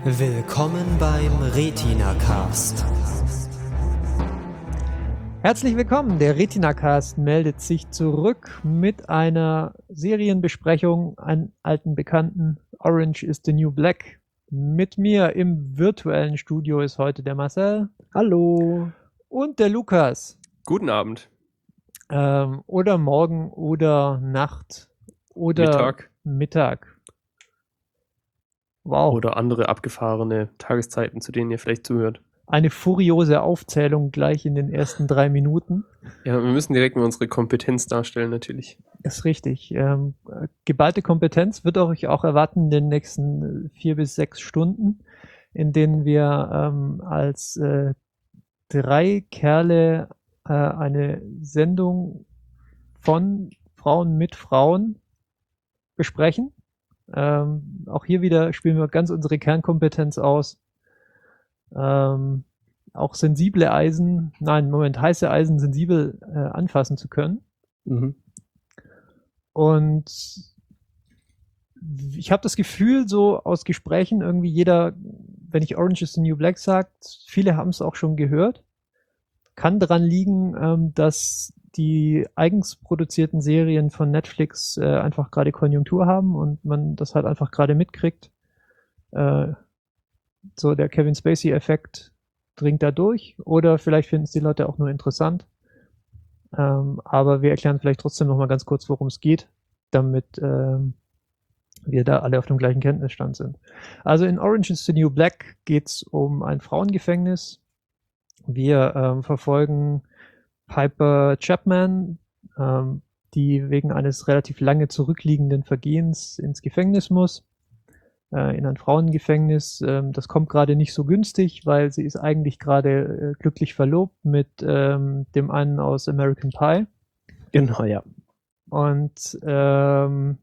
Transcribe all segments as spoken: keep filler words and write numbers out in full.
Willkommen beim Retina-Cast. Herzlich willkommen, der Retina-Cast meldet sich zurück mit einer Serienbesprechung an alten Bekannten. Orange is the New Black. Mit mir im virtuellen Studio ist heute der Marcel. Hallo. Und der Lukas. Guten Abend. Ähm, oder Morgen oder Nacht oder Mittag. Mittag. Wow. Oder andere abgefahrene Tageszeiten, zu denen ihr vielleicht zuhört. Eine furiose Aufzählung gleich in den ersten drei Minuten. Ja, wir müssen direkt mal unsere Kompetenz darstellen, natürlich. Ist richtig. Ähm, geballte Kompetenz wird euch auch erwarten in den nächsten vier bis sechs Stunden, in denen wir ähm, als äh, drei Kerle äh, eine Sendung von Frauen mit Frauen besprechen. Ähm, auch hier wieder spielen wir ganz unsere Kernkompetenz aus. Ähm, auch sensible Eisen, nein, Moment, heiße Eisen sensibel äh, anfassen zu können. Mhm. Und ich habe das Gefühl, so aus Gesprächen irgendwie jeder, wenn ich Orange is the New Black sagt, viele haben es auch schon gehört. Kann daran liegen, ähm, dass die eigens produzierten Serien von Netflix äh, einfach gerade Konjunktur haben und man das halt einfach gerade mitkriegt. Äh, so der Kevin Spacey-Effekt dringt da durch. Oder vielleicht finden es die Leute auch nur interessant. Ähm, aber wir erklären vielleicht trotzdem noch mal ganz kurz, worum es geht, damit ähm, wir da alle auf dem gleichen Kenntnisstand sind. Also in Orange is the New Black geht es um ein Frauengefängnis. Wir ähm, verfolgen Piper Chapman, ähm, die wegen eines relativ lange zurückliegenden Vergehens ins Gefängnis muss, äh, in ein Frauengefängnis. Ähm, das kommt gerade nicht so günstig, weil sie ist eigentlich gerade äh, glücklich verlobt mit ähm, dem einen aus American Pie. Genau, ja. Und ähm,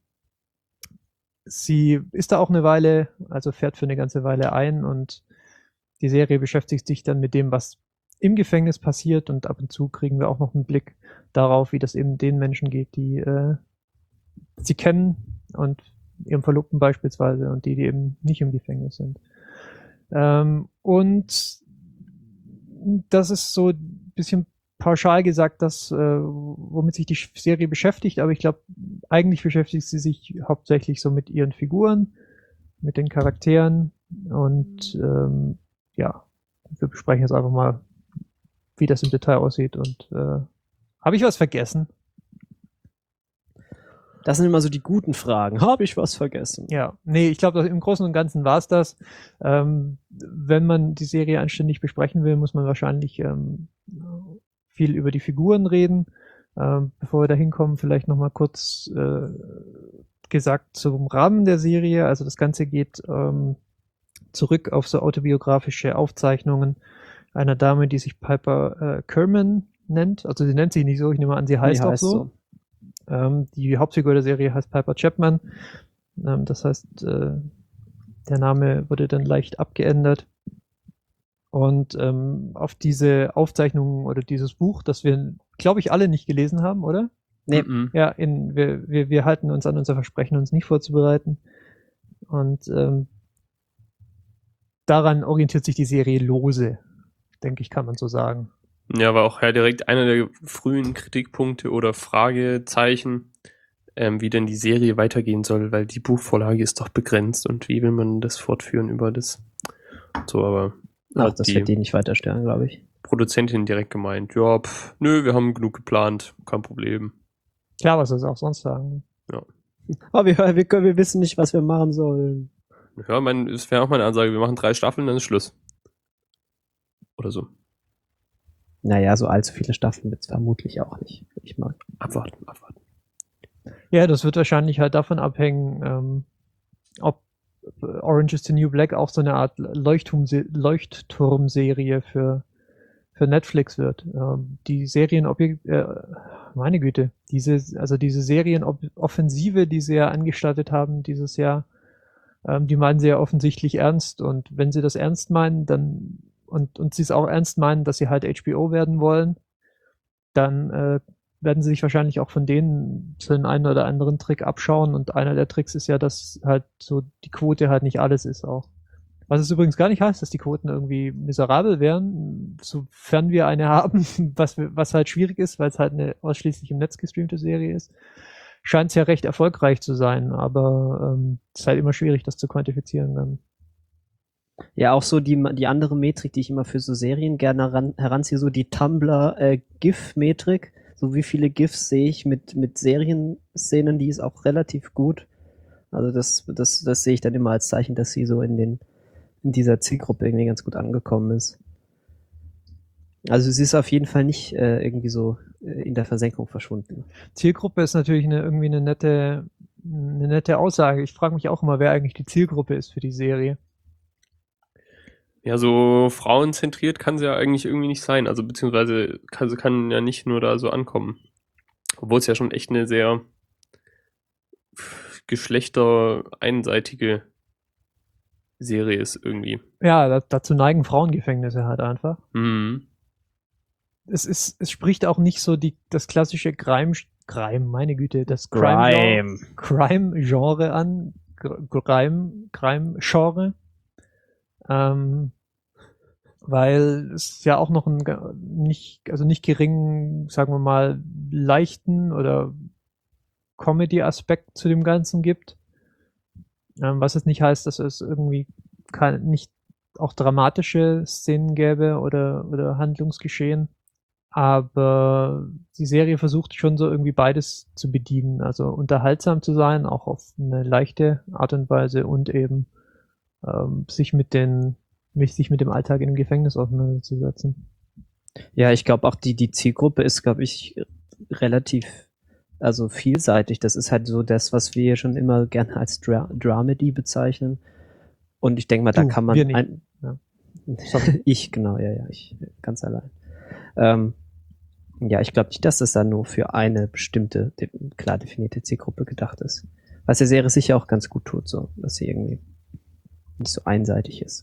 sie ist da auch eine Weile, also fährt für eine ganze Weile ein und die Serie beschäftigt sich dann mit dem, was im Gefängnis passiert und ab und zu kriegen wir auch noch einen Blick darauf, wie das eben den Menschen geht, die äh, sie kennen und ihrem Verlobten beispielsweise und die, die eben nicht im Gefängnis sind. Ähm, und das ist so ein bisschen pauschal gesagt, das, äh, womit sich die Serie beschäftigt, aber ich glaube, eigentlich beschäftigt sie sich hauptsächlich so mit ihren Figuren, mit den Charakteren und ähm, ja, wir besprechen jetzt einfach mal, wie das im Detail aussieht und äh, habe ich was vergessen? Das sind immer so die guten Fragen. Habe ich was vergessen? Ja, nee, ich glaube, im Großen und Ganzen war es das. Ähm, wenn man die Serie anständig besprechen will, muss man wahrscheinlich ähm, viel über die Figuren reden. Ähm, bevor wir da hinkommen, vielleicht nochmal kurz äh, gesagt zum Rahmen der Serie. Also das Ganze geht ähm, zurück auf so autobiografische Aufzeichnungen einer Dame, die sich Piper äh, Kerman nennt. Also sie nennt sich nicht so, ich nehme an, sie heißt Die auch heißt so. so. Ähm, die Hauptfigur der Serie heißt Piper Chapman. Ähm, das heißt, äh, der Name wurde dann leicht abgeändert. Und ähm, auf diese Aufzeichnungen oder dieses Buch, das wir, glaube ich, alle nicht gelesen haben, oder? Nee. Mhm. Ja, in, wir, wir, wir halten uns an unser Versprechen, uns nicht vorzubereiten. Und ähm, daran orientiert sich die Serie lose, denke ich, kann man so sagen. Ja, war auch ja direkt einer der frühen Kritikpunkte oder Fragezeichen, ähm, wie denn die Serie weitergehen soll, weil die Buchvorlage ist doch begrenzt und wie will man das fortführen über das? So, aber Ach, hat das die wird die nicht weiterstellen, glaube ich. Produzentin direkt gemeint, ja, pf, nö, wir haben genug geplant, kein Problem. Klar, was soll es auch sonst sagen? Aber wir, wir, können, wir wissen nicht, was wir machen sollen. Ja, mein, es wäre auch meine Ansage, wir machen drei Staffeln, dann ist Schluss. Oder so. Naja, so allzu viele Staffeln wird es vermutlich auch nicht. Ich mal. Abwarten, abwarten. Ja, das wird wahrscheinlich halt davon abhängen, ähm, ob Orange is the New Black auch so eine Art Leuchtturm Leuchtturmserie für, für Netflix wird. Ähm, die Serienobjekt, äh, meine Güte, diese, also diese Serienoffensive, die sie ja angestartet haben dieses Jahr, ähm, die meinen sie ja offensichtlich ernst und wenn sie das ernst meinen, dann und, und sie es auch ernst meinen, dass sie halt H B O werden wollen, dann äh, werden sie sich wahrscheinlich auch von denen so den einen oder anderen Trick abschauen und einer der Tricks ist ja, dass halt so die Quote halt nicht alles ist auch. Was es übrigens gar nicht heißt, dass die Quoten irgendwie miserabel wären, sofern wir eine haben, was, was halt schwierig ist, weil es halt eine ausschließlich im Netz gestreamte Serie ist. Scheint es ja recht erfolgreich zu sein, aber ähm, es ist halt immer schwierig, das zu quantifizieren dann. Ja, auch so die, die andere Metrik, die ich immer für so Serien gerne heran, heranziehe, so die Tumblr äh, GIF-Metrik. So wie viele GIFs sehe ich mit, mit Serienszenen, die ist auch relativ gut. Also das, das, das sehe ich dann immer als Zeichen, dass sie so in den, in dieser Zielgruppe irgendwie ganz gut angekommen ist. Also sie ist auf jeden Fall nicht äh, irgendwie so äh, in der Versenkung verschwunden. Zielgruppe ist natürlich eine, irgendwie eine nette, eine nette Aussage. Ich frage mich auch immer, wer eigentlich die Zielgruppe ist für die Serie. Ja, so frauenzentriert kann sie ja eigentlich irgendwie nicht sein. Also beziehungsweise kann, sie kann ja nicht nur da so ankommen. Obwohl es ja schon echt eine sehr geschlechtereinseitige Serie ist irgendwie. Ja, da, dazu neigen Frauengefängnisse halt einfach. Mhm. Es ist, es spricht auch nicht so die, das klassische Crime, Crime, meine Güte, das Crime-Genre Crime an, Crime, Crime-Genre. Ähm, weil es ja auch noch einen nicht, also nicht geringen, sagen wir mal, leichten oder Comedy-Aspekt zu dem Ganzen gibt. Ähm, was jetzt nicht heißt, dass es irgendwie kein, nicht auch dramatische Szenen gäbe oder, oder Handlungsgeschehen. Aber die Serie versucht schon so irgendwie beides zu bedienen. Also unterhaltsam zu sein, auch auf eine leichte Art und Weise und eben ähm, sich mit den, sich mit dem Alltag in dem Gefängnis auseinanderzusetzen. Ja, ich glaube auch die, die Zielgruppe ist, glaube ich, relativ, also vielseitig. Das ist halt so das, was wir schon immer gerne als Dra- Dramedy bezeichnen. Und ich denke mal, da Du, kann man wir nicht. ein, Ja. ich, genau, ja, ja, ich ganz allein. Ähm, ja, ich glaube nicht, dass das dann nur für eine bestimmte, de- klar definierte Zielgruppe gedacht ist. Was der Serie sicher auch ganz gut tut, so, dass sie irgendwie nicht so einseitig ist.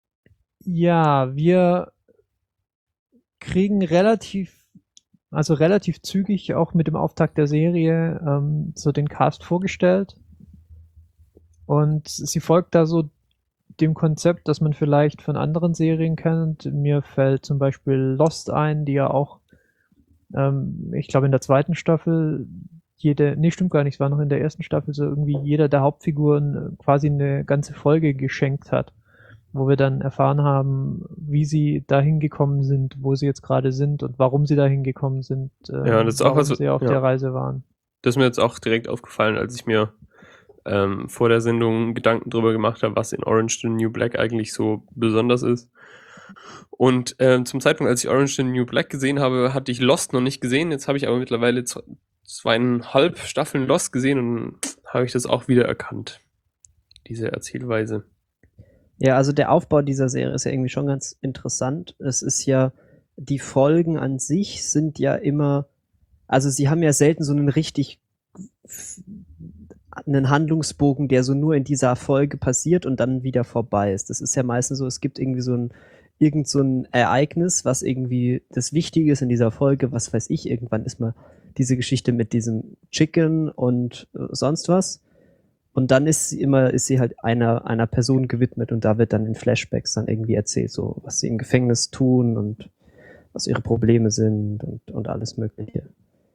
Ja, wir kriegen relativ, also relativ zügig auch mit dem Auftakt der Serie ähm, so den Cast vorgestellt. Und sie folgt da so dem Konzept, das man vielleicht von anderen Serien kennt. Mir fällt zum Beispiel Lost ein, die ja auch, ähm, ich glaube in der zweiten Staffel jede, nee, stimmt gar nicht, es war noch in der ersten Staffel so irgendwie jeder der Hauptfiguren quasi eine ganze Folge geschenkt hat, wo wir dann erfahren haben, wie sie dahin gekommen sind, wo sie jetzt gerade sind und warum sie dahin gekommen sind, äh, Ja, das ist auch warum was, sie auf ja. der Reise waren. Das ist mir jetzt auch direkt aufgefallen, als ich mir ähm, vor der Sendung Gedanken drüber gemacht habe, was in Orange the New Black eigentlich so besonders ist. Und ähm, zum Zeitpunkt, als ich Orange the New Black gesehen habe, hatte ich Lost noch nicht gesehen. Jetzt habe ich aber mittlerweile z- zweieinhalb Staffeln Lost gesehen und habe ich das auch wieder erkannt, diese Erzählweise. Ja, also der Aufbau dieser Serie ist ja irgendwie schon ganz interessant. Es ist ja, die Folgen an sich sind ja immer, also sie haben ja selten so einen richtig f- einen Handlungsbogen, der so nur in dieser Folge passiert und dann wieder vorbei ist. Das ist ja meistens so, es gibt irgendwie so ein irgend so ein Ereignis, was irgendwie das Wichtige ist in dieser Folge, was weiß ich, irgendwann ist mal diese Geschichte mit diesem Chicken und äh, sonst was. Und dann ist sie immer, ist sie halt einer, einer Person gewidmet und da wird dann in Flashbacks dann irgendwie erzählt, so was sie im Gefängnis tun und was ihre Probleme sind und, und alles Mögliche.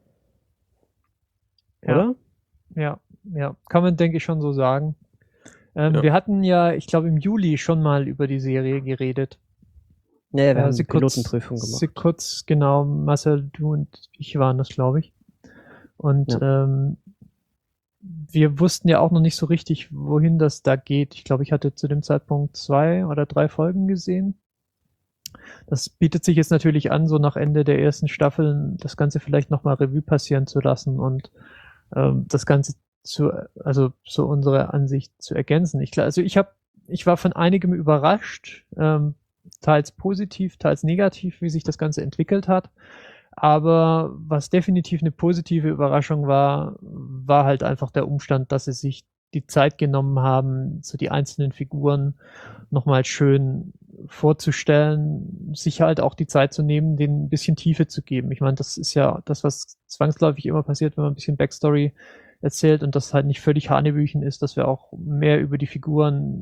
Ja. Oder? Ja, ja, kann man, denke ich, schon so sagen. Ähm, Ja. Wir hatten ja, ich glaube, im Juli schon mal über die Serie geredet. Ja, ja, wir Äh, haben sie eine kurz- Pilotenprüfung gemacht. Sie kurz, genau, Marcel, du und ich waren das, glaube ich. Und ähm, wir wussten ja auch noch nicht so richtig, wohin das da geht. Ich glaube, ich hatte zu dem Zeitpunkt zwei oder drei Folgen gesehen. Das bietet sich jetzt natürlich an, so nach Ende der ersten Staffel das Ganze vielleicht nochmal Revue passieren zu lassen und ähm, das Ganze zu, also so unsere Ansicht zu ergänzen. Ich, also ich habe, ich war von einigem überrascht, ähm, teils positiv, teils negativ, wie sich das Ganze entwickelt hat. Aber was definitiv eine positive Überraschung war, war halt einfach der Umstand, dass sie sich die Zeit genommen haben, so die einzelnen Figuren nochmal schön vorzustellen, sich halt auch die Zeit zu nehmen, denen ein bisschen Tiefe zu geben. Ich meine, das ist ja das, was zwangsläufig immer passiert, wenn man ein bisschen Backstory erzählt und das halt nicht völlig Hanebüchen ist, dass wir auch mehr über die Figuren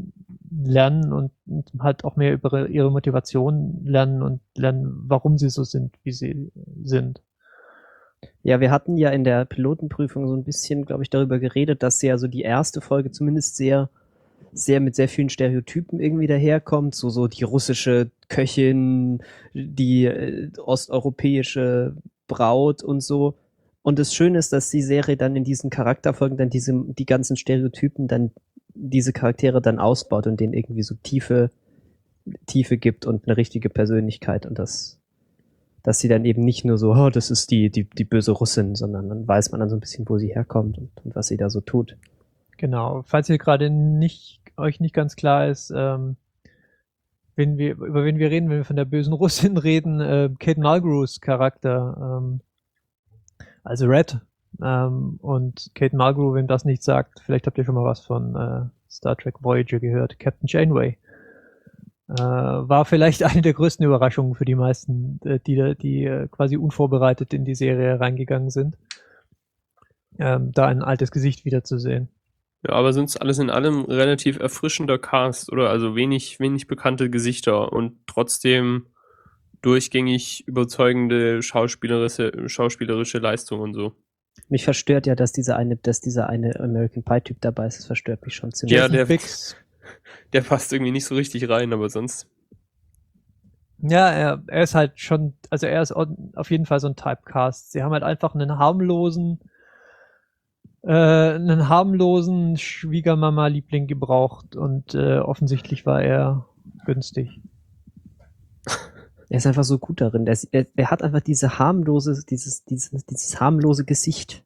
lernen und, und halt auch mehr über ihre Motivation lernen und lernen, warum sie so sind, wie sie sind. Ja, wir hatten ja in der Pilotenprüfung so ein bisschen, glaube ich, darüber geredet, dass ja so die erste Folge zumindest sehr, sehr mit sehr vielen Stereotypen irgendwie daherkommt. So, so die russische Köchin, die äh, osteuropäische Braut und so. Und das Schöne ist, dass die Serie dann in diesen Charakterfolgen dann diese, die ganzen Stereotypen dann diese Charaktere dann ausbaut und denen irgendwie so Tiefe, Tiefe gibt und eine richtige Persönlichkeit und das dass sie dann eben nicht nur so, oh, das ist die, die, die böse Russin, sondern dann weiß man dann so ein bisschen, wo sie herkommt und, und was sie da so tut. Genau. Falls ihr gerade nicht, euch nicht ganz klar ist, ähm, wenn wir, über wen wir reden, wenn wir von der bösen Russin reden, äh, Kate Mulgrews Charakter, ähm, also Red. Ähm, und Kate Mulgrew, wenn das nicht sagt, vielleicht habt ihr schon mal was von äh, Star Trek Voyager gehört, Captain Janeway. Äh, war vielleicht eine der größten Überraschungen für die meisten, äh, die, die äh, quasi unvorbereitet in die Serie reingegangen sind, ähm, da ein altes Gesicht wiederzusehen. Ja, aber sonst alles in allem relativ erfrischender Cast, oder? Also wenig, wenig bekannte Gesichter und trotzdem durchgängig überzeugende schauspielerische, schauspielerische Leistung und so. Mich verstört ja, dass dieser eine, dass dieser eine American Pie-Typ dabei ist. Das verstört mich schon ziemlich. Ja, der, Fix. der passt irgendwie nicht so richtig rein, aber sonst. Ja, er, er ist halt schon, also er ist auf jeden Fall so ein Typecast. Sie haben halt einfach einen harmlosen, äh, einen harmlosen Schwiegermama-Liebling gebraucht und äh, offensichtlich war er günstig. Er ist einfach so gut darin. Er, er, er hat einfach diese harmlose, dieses, dieses, dieses harmlose Gesicht.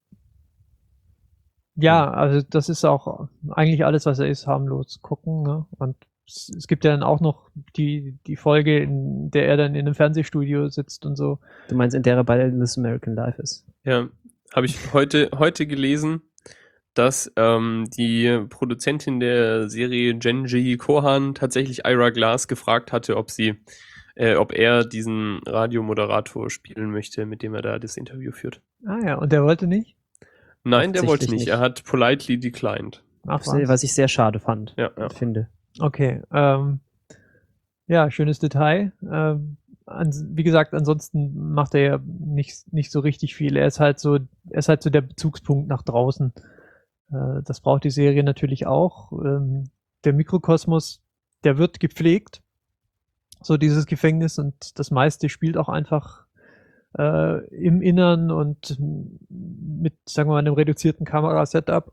Ja, also das ist auch eigentlich alles, was er ist, harmlos gucken. Ne? Und es, es gibt ja dann auch noch die, die Folge, in der er dann in einem Fernsehstudio sitzt und so. Du meinst, in der er bei This American Life ist? Ja, habe ich heute, heute gelesen, dass ähm, die Produzentin der Serie Genji Kohan tatsächlich Ira Glass gefragt hatte, ob sie, äh, ob er diesen Radiomoderator spielen möchte, mit dem er da das Interview führt. Ah ja, und der wollte nicht? Nein, der wollte nicht. nicht. Er hat politely declined. Ach, was? was ich sehr schade fand. Ja, ja. Finde. Okay. Ähm, ja, schönes Detail. Ähm, an, wie gesagt, ansonsten macht er ja nicht, nicht so richtig viel. Er ist halt so, er ist halt so der Bezugspunkt nach draußen. Äh, das braucht die Serie natürlich auch. Ähm, der Mikrokosmos, der wird gepflegt. So dieses Gefängnis und das meiste spielt auch einfach Äh, im Innern und mit, sagen wir mal, einem reduzierten Kamerasetup.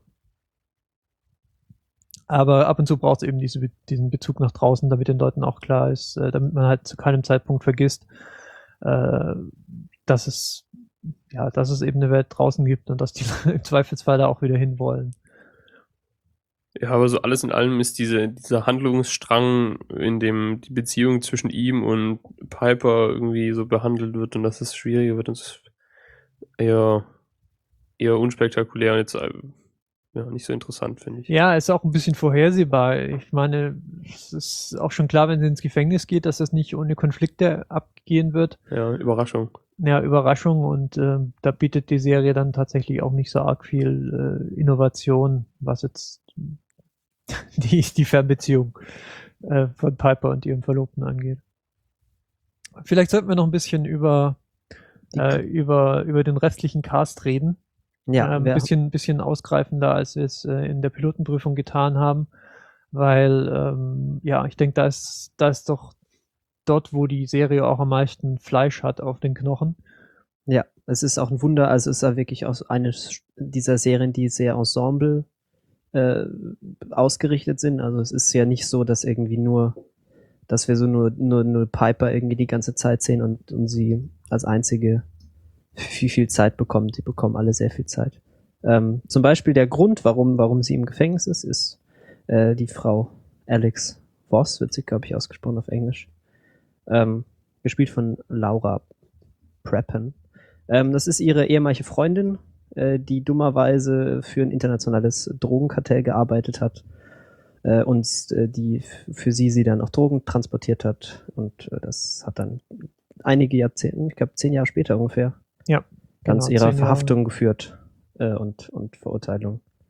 Aber ab und zu braucht es eben diese, diesen Bezug nach draußen, damit den Leuten auch klar ist, äh, damit man halt zu keinem Zeitpunkt vergisst, äh, dass es ja, dass es eben eine Welt draußen gibt und dass die im Zweifelsfall da auch wieder hinwollen. Ja, aber so alles in allem ist diese, dieser Handlungsstrang, in dem die Beziehung zwischen ihm und Piper irgendwie so behandelt wird und dass es schwieriger wird, das ist eher, eher unspektakulär und jetzt ja, nicht so interessant, finde ich. Ja, ist auch ein bisschen vorhersehbar. Ich meine, es ist auch schon klar, wenn sie ins Gefängnis geht, dass das nicht ohne Konflikte abgehen wird. Ja, Überraschung. Ja, Überraschung und äh, da bietet die Serie dann tatsächlich auch nicht so arg viel äh, Innovation, was jetzt die, die Fernbeziehung äh, von Piper und ihrem Verlobten angeht. Vielleicht sollten wir noch ein bisschen über, äh, über, über den restlichen Cast reden. Ja, äh, ein bisschen, bisschen ausgreifender, als wir es äh, in der Pilotenprüfung getan haben, weil ähm, ja, ich denke, da ist, da ist doch dort, wo die Serie auch am meisten Fleisch hat auf den Knochen. Ja, es ist auch ein Wunder, also es ist ja wirklich aus einer dieser Serien, die sehr Ensemble äh, ausgerichtet sind. Also es ist ja nicht so, dass irgendwie nur, dass wir so nur, nur, nur Piper irgendwie die ganze Zeit sehen und, und sie als einzige viel, viel Zeit bekommt. Sie bekommen alle sehr viel Zeit. Ähm, zum Beispiel der Grund, warum, warum sie im Gefängnis ist, ist äh, die Frau Alex Voss, wird sie, glaube ich, ausgesprochen auf Englisch. Ähm, gespielt von Laura Prepon. Ähm, das ist ihre ehemalige Freundin, äh, die dummerweise für ein internationales Drogenkartell gearbeitet hat äh, und äh, die f- für sie sie dann auch Drogen transportiert hat. Und äh, das hat dann einige Jahrzehnte, ich glaube zehn Jahre später ungefähr, Ja, ganz genau, ihrer zehn Jahre. Verhaftung geführt äh, und, und Verurteilung.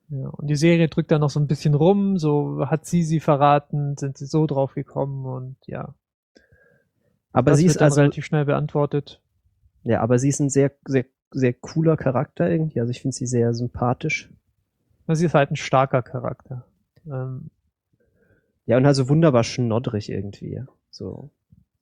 Ja, und die Serie drückt dann noch so ein bisschen rum, so hat sie sie verraten, sind sie so drauf gekommen und ja. Aber das sie wird ist dann also, relativ schnell beantwortet. ja, aber sie ist ein sehr, sehr, sehr cooler Charakter irgendwie. Also ich finde sie sehr sympathisch. Sie ist halt ein starker Charakter. Ähm, Ja, und also wunderbar schnoddrig irgendwie. So.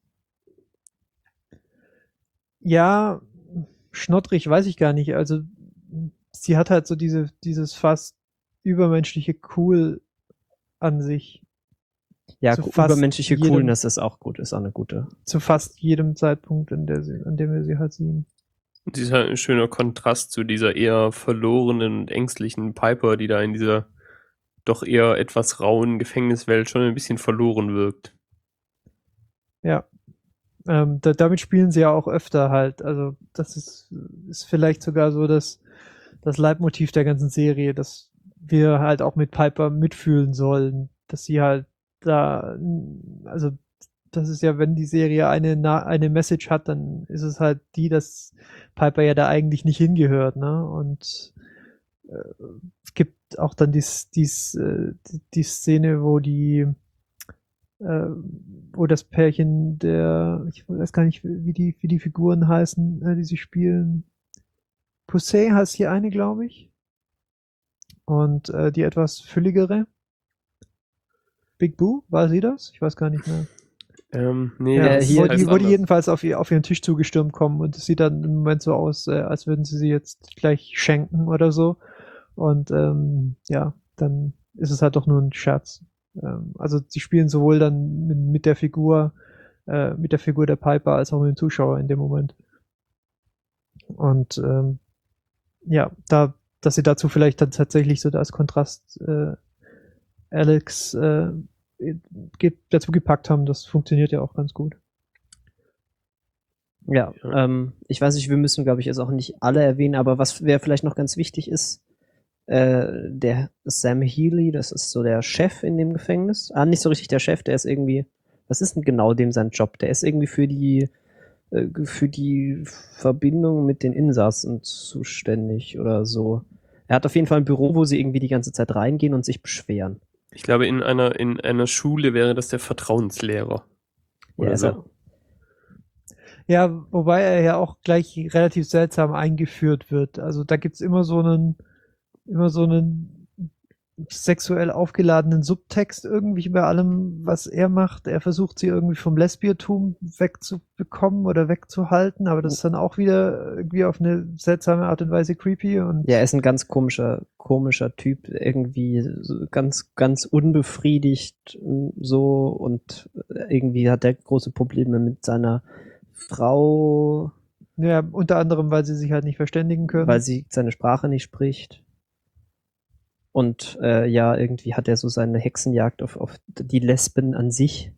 ja, schnoddrig weiß ich gar nicht. Also sie hat halt so diese, dieses fast übermenschliche Cool an sich. Ja, Zu co- fast übermenschliche jedem- Coolness ist auch gut, ist auch eine gute. Zu fast jedem Zeitpunkt, in der sie, an dem wir sie halt sehen. Und sie ist halt ein schöner Kontrast zu dieser eher verlorenen und ängstlichen Piper, die da in dieser doch eher etwas rauen Gefängniswelt schon ein bisschen verloren wirkt. Ja. Ähm, da, damit spielen sie ja auch öfter halt. Also das ist, ist vielleicht sogar so das, das Leitmotiv der ganzen Serie, dass wir halt auch mit Piper mitfühlen sollen, dass sie halt da, also das ist ja, wenn die Serie eine, Na- eine Message hat, dann ist es halt die, dass Piper ja da eigentlich nicht hingehört, ne? Und äh, es gibt auch dann dies, dies, äh, die, die Szene, wo die äh, wo das Pärchen der, ich weiß gar nicht, wie die, wie die Figuren heißen, äh, die sie spielen. Poussey heißt hier eine, glaube ich. Und äh, die etwas fülligere. Big Boo, war sie das? Ich weiß gar nicht mehr. Ähm, nee, Ja, äh, das hier- wo, heißt die, wo die anders. jedenfalls auf, ihr, auf ihren Tisch zugestürmt kommen und es sieht dann im Moment so aus, äh, als würden sie sie jetzt gleich schenken oder so. Und ähm, ja, dann ist es halt doch nur ein Scherz. Ähm, also sie spielen sowohl dann mit, mit der Figur, äh, mit der Figur der Piper als auch mit dem Zuschauer in dem Moment. Und ähm, ja, da, dass sie dazu vielleicht dann tatsächlich so als Kontrast äh, Alex äh, ge- dazu gepackt haben, das funktioniert ja auch ganz gut. Ja, Ja. ähm, ich weiß nicht, wir müssen, glaube ich, jetzt auch nicht alle erwähnen, aber was wer vielleicht noch ganz wichtig ist, äh, der Sam Healy, das ist so der Chef in dem Gefängnis. Ah, nicht so richtig der Chef, der ist irgendwie, was ist denn genau dem sein Job? Der ist irgendwie für die, äh, für die Verbindung mit den Insassen zuständig oder so. Er hat auf jeden Fall ein Büro, wo sie irgendwie die ganze Zeit reingehen und sich beschweren. Ich glaube, in einer, in einer Schule wäre das der Vertrauenslehrer. Ja, Oder ist so. er, Ja, wobei er ja auch gleich relativ seltsam eingeführt wird. Also da gibt's immer so einen, immer so einen sexuell aufgeladenen Subtext irgendwie bei allem, was er macht. Er versucht sie irgendwie vom Lesbiertum wegzubekommen oder wegzuhalten, aber das ist dann auch wieder irgendwie auf eine seltsame Art und Weise creepy und ja, er ist ein ganz komischer, komischer Typ, irgendwie so ganz, ganz unbefriedigt mm, so und irgendwie hat er große Probleme mit seiner Frau, ja, unter anderem, weil sie sich halt nicht verständigen können. weil sie seine Sprache nicht spricht. Und äh, ja, irgendwie hat er so seine Hexenjagd auf, auf die Lesben an sich,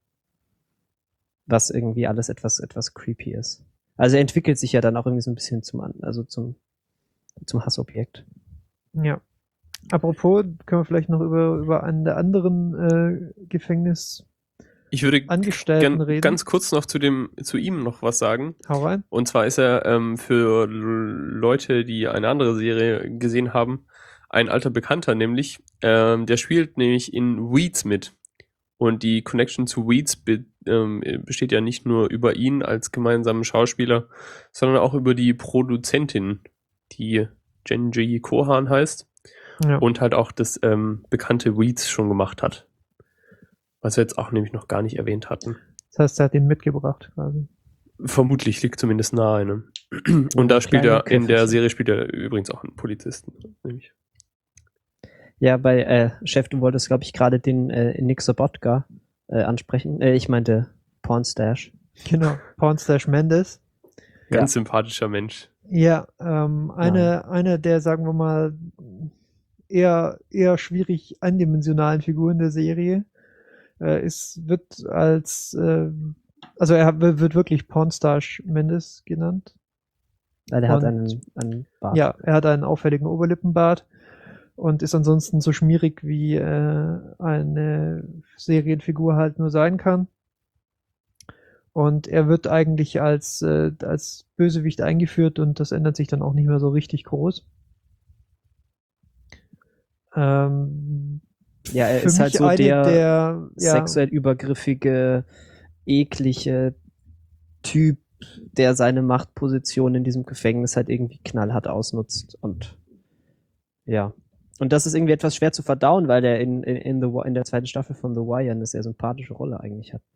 was irgendwie alles etwas, etwas creepy ist. Also er entwickelt sich ja dann auch irgendwie so ein bisschen zum, An- also zum, zum Hassobjekt. Ja. Apropos, können wir vielleicht noch über, über einen der anderen äh, Gefängnisangestellten Ich würde gern, reden. ganz kurz noch zu dem, zu ihm noch was sagen. Hau rein. Und zwar ist er ähm, für L- Leute, die eine andere Serie gesehen haben, ein alter Bekannter, nämlich, ähm, der spielt nämlich in Weeds mit. Und die Connection zu Weeds be ähm, besteht ja nicht nur über ihn als gemeinsamen Schauspieler, sondern auch über die Produzentin, die Genji Kohan heißt Ja. und halt auch das ähm, bekannte Weeds schon gemacht hat. Was wir jetzt auch nämlich noch gar nicht erwähnt hatten. Das heißt, er hat ihn mitgebracht quasi. Vermutlich liegt zumindest nahe. Ne? Und da spielt kleine er, in der Köfferchen. Serie spielt er übrigens auch einen Polizisten. Nämlich. Ja, bei äh, Chef, du wolltest, glaube ich, gerade den äh, Nick Sobotka äh, ansprechen. Äh, ich meinte Pornstash. Genau. Pornstash Mendes. Ganz sympathischer Mensch. Ja, ähm, eine, eine der, sagen wir mal, eher, eher schwierig eindimensionalen Figuren der Serie äh, ist, wird als, äh, also er wird wirklich Pornstash Mendes genannt. Weil er hat Und- einen, einen Bart. Ja, er hat einen auffälligen Oberlippenbart und ist ansonsten so schmierig, wie äh, eine Serienfigur halt nur sein kann. Und er wird eigentlich als, äh, als Bösewicht eingeführt und das ändert sich dann auch nicht mehr so richtig groß. Ähm, Ja, er für ist halt mich so eine der, der ja, sexuell übergriffige, eklige Typ, der seine Machtposition in diesem Gefängnis halt irgendwie knallhart ausnutzt. Und ja. Und das ist irgendwie etwas schwer zu verdauen, weil der in, in, in, the, in der zweiten Staffel von The Wire eine sehr sympathische Rolle eigentlich hat.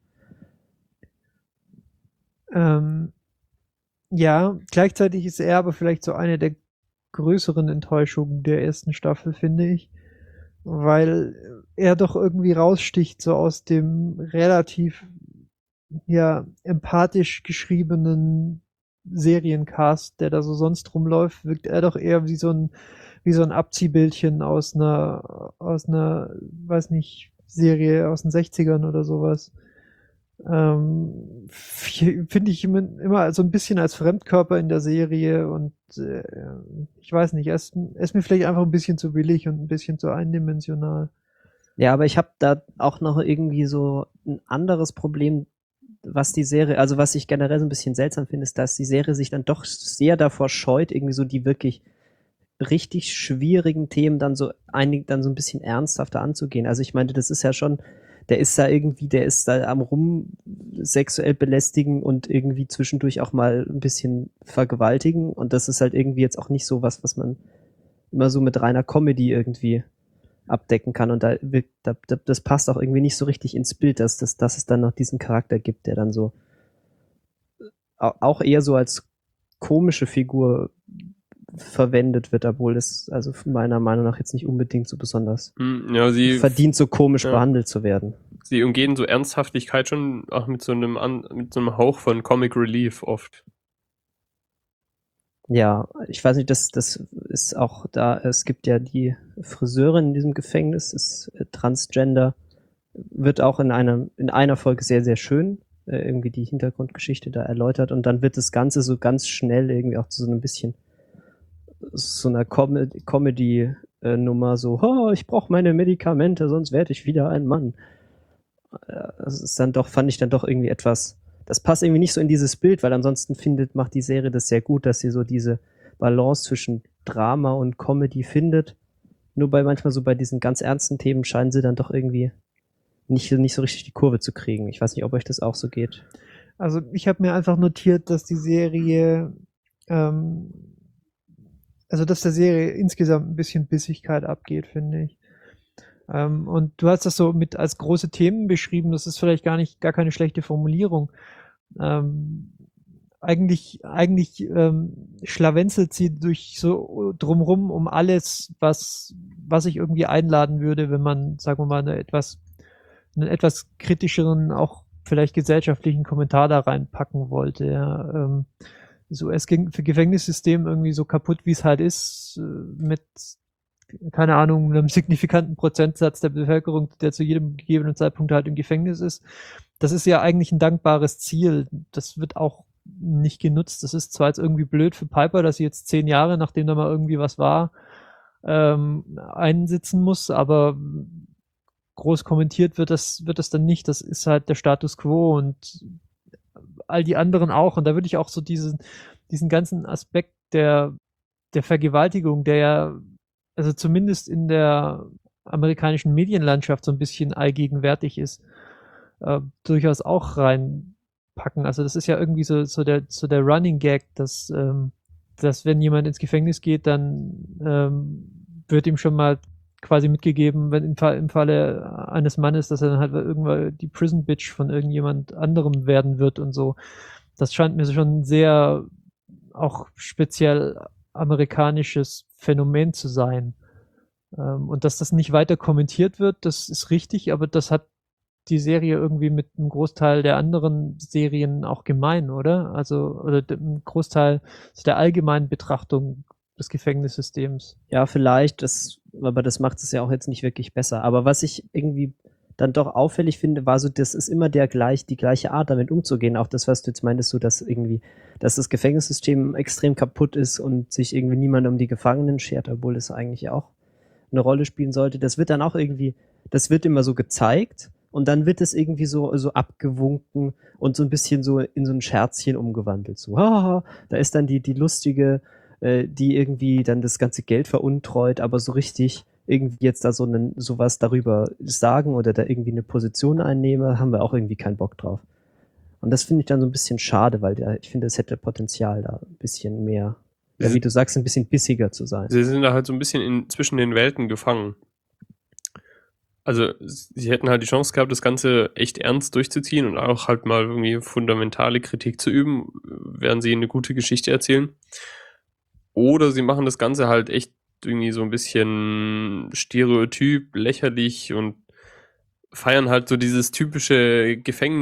ähm, ja, gleichzeitig ist er aber vielleicht so eine der größeren Enttäuschungen der ersten Staffel, finde ich, weil er doch irgendwie raussticht so aus dem relativ ja empathisch geschriebenen Seriencast, der da so sonst rumläuft, wirkt er doch eher wie so ein wie so ein Abziehbildchen aus einer aus einer, weiß nicht, Serie aus den sechzigern oder sowas. Ähm, finde ich immer, immer so ein bisschen als Fremdkörper in der Serie und äh, ich weiß nicht, er ist, er ist mir vielleicht einfach ein bisschen zu billig und ein bisschen zu eindimensional. Ja, aber ich habe da auch noch irgendwie so ein anderes Problem, was die Serie, also was ich generell so ein bisschen seltsam finde, ist, dass die Serie sich dann doch sehr davor scheut, irgendwie so die wirklich richtig schwierigen Themen dann so einig, dann so ein bisschen ernsthafter anzugehen. Also ich meine, das ist ja schon, der ist da irgendwie, der ist da am rum sexuell belästigen und irgendwie zwischendurch auch mal ein bisschen vergewaltigen und das ist halt irgendwie jetzt auch nicht so was, was man immer so mit reiner Comedy irgendwie abdecken kann und da, da, das passt auch irgendwie nicht so richtig ins Bild, dass, dass, dass es dann noch diesen Charakter gibt, der dann so auch eher so als komische Figur verwendet wird, obwohl es also meiner Meinung nach jetzt nicht unbedingt so besonders ja, sie verdient, so komisch ja. behandelt zu werden. Sie umgehen so Ernsthaftigkeit schon auch mit so einem An- mit so einem Hauch von Comic Relief oft. Ja, ich weiß nicht, das, das ist auch da, es gibt ja die Friseurin in diesem Gefängnis, ist äh, Transgender, wird auch in einer, in einer Folge sehr, sehr schön äh, irgendwie die Hintergrundgeschichte da erläutert und dann wird das Ganze so ganz schnell irgendwie auch zu so einem bisschen so einer Com- Comedy-Nummer, so, oh, ich brauche meine Medikamente, sonst werde ich wieder ein Mann. Das ist dann doch, fand ich dann doch irgendwie etwas, das passt irgendwie nicht so in dieses Bild, weil ansonsten findet, macht die Serie das sehr gut, dass sie so diese Balance zwischen Drama und Comedy findet. Nur bei manchmal so bei diesen ganz ernsten Themen scheinen sie dann doch irgendwie nicht, nicht so richtig die Kurve zu kriegen. Ich weiß nicht, ob euch das auch so geht. Also ich habe mir einfach notiert, dass die Serie ähm, also dass der Serie insgesamt ein bisschen Bissigkeit abgeht, finde ich. Ähm, und du hast das so mit als große Themen beschrieben, das ist vielleicht gar nicht, gar keine schlechte Formulierung. Ähm, eigentlich, eigentlich ähm, schlawenzelt sie durch so drumrum um alles, was, was ich irgendwie einladen würde, wenn man, sagen wir mal, eine etwas, einen etwas kritischeren, auch vielleicht gesellschaftlichen Kommentar da reinpacken wollte. Ja. Ähm, so es ging für Gefängnissystem irgendwie so kaputt, wie es halt ist, mit, keine Ahnung, einem signifikanten Prozentsatz der Bevölkerung, der zu jedem gegebenen Zeitpunkt halt im Gefängnis ist. Das ist ja eigentlich ein dankbares Ziel. Das wird auch nicht genutzt. Das ist zwar jetzt irgendwie blöd für Piper, dass sie jetzt zehn Jahre, nachdem da mal irgendwie was war, ähm, einsitzen muss, aber groß kommentiert wird das, wird das dann nicht. Das ist halt der Status quo und all die anderen auch. Und da würde ich auch so diesen, diesen ganzen Aspekt der, der Vergewaltigung, der ja, also zumindest in der amerikanischen Medienlandschaft so ein bisschen allgegenwärtig ist, äh, durchaus auch reinpacken. Also das ist ja irgendwie so, so der, so der Running Gag, dass, ähm, dass wenn jemand ins Gefängnis geht, dann ähm, wird ihm schon mal quasi mitgegeben, wenn im, Fall, im Falle eines Mannes, dass er dann halt irgendwann die Prison Bitch von irgendjemand anderem werden wird und so. Das scheint mir schon sehr auch speziell amerikanisches Phänomen zu sein. Ähm, und dass das nicht weiter kommentiert wird, das ist richtig, aber das hat die Serie irgendwie mit einem Großteil der anderen Serien auch gemein, oder? Also, oder dem Großteil der allgemeinen Betrachtung des Gefängnissystems. Ja, vielleicht, das, aber das macht es ja auch jetzt nicht wirklich besser. Aber was ich irgendwie dann doch auffällig finde, war so, das ist immer der gleich, die gleiche Art, damit umzugehen. Auch das, was du jetzt meintest, so, dass irgendwie, dass das Gefängnissystem extrem kaputt ist und sich irgendwie niemand um die Gefangenen schert, obwohl es eigentlich auch eine Rolle spielen sollte. Das wird dann auch irgendwie, das wird immer so gezeigt und dann wird es irgendwie so, so abgewunken und so ein bisschen so in so ein Scherzchen umgewandelt. So, haha, da ist dann die, die lustige, die irgendwie dann das ganze Geld veruntreut, aber so richtig irgendwie jetzt da so einen, sowas darüber sagen oder da irgendwie eine Position einnehme, haben wir auch irgendwie keinen Bock drauf. Und das finde ich dann so ein bisschen schade, weil der, ich finde, es hätte Potenzial, da ein bisschen mehr, ja, wie du sagst, ein bisschen bissiger zu sein. Sie sind da halt so ein bisschen in, zwischen den Welten gefangen. Also sie hätten halt die Chance gehabt, das Ganze echt ernst durchzuziehen und auch halt mal irgendwie fundamentale Kritik zu üben, während sie eine gute Geschichte erzählen. Oder sie machen das Ganze halt echt irgendwie so ein bisschen stereotyp, lächerlich und feiern halt so dieses typische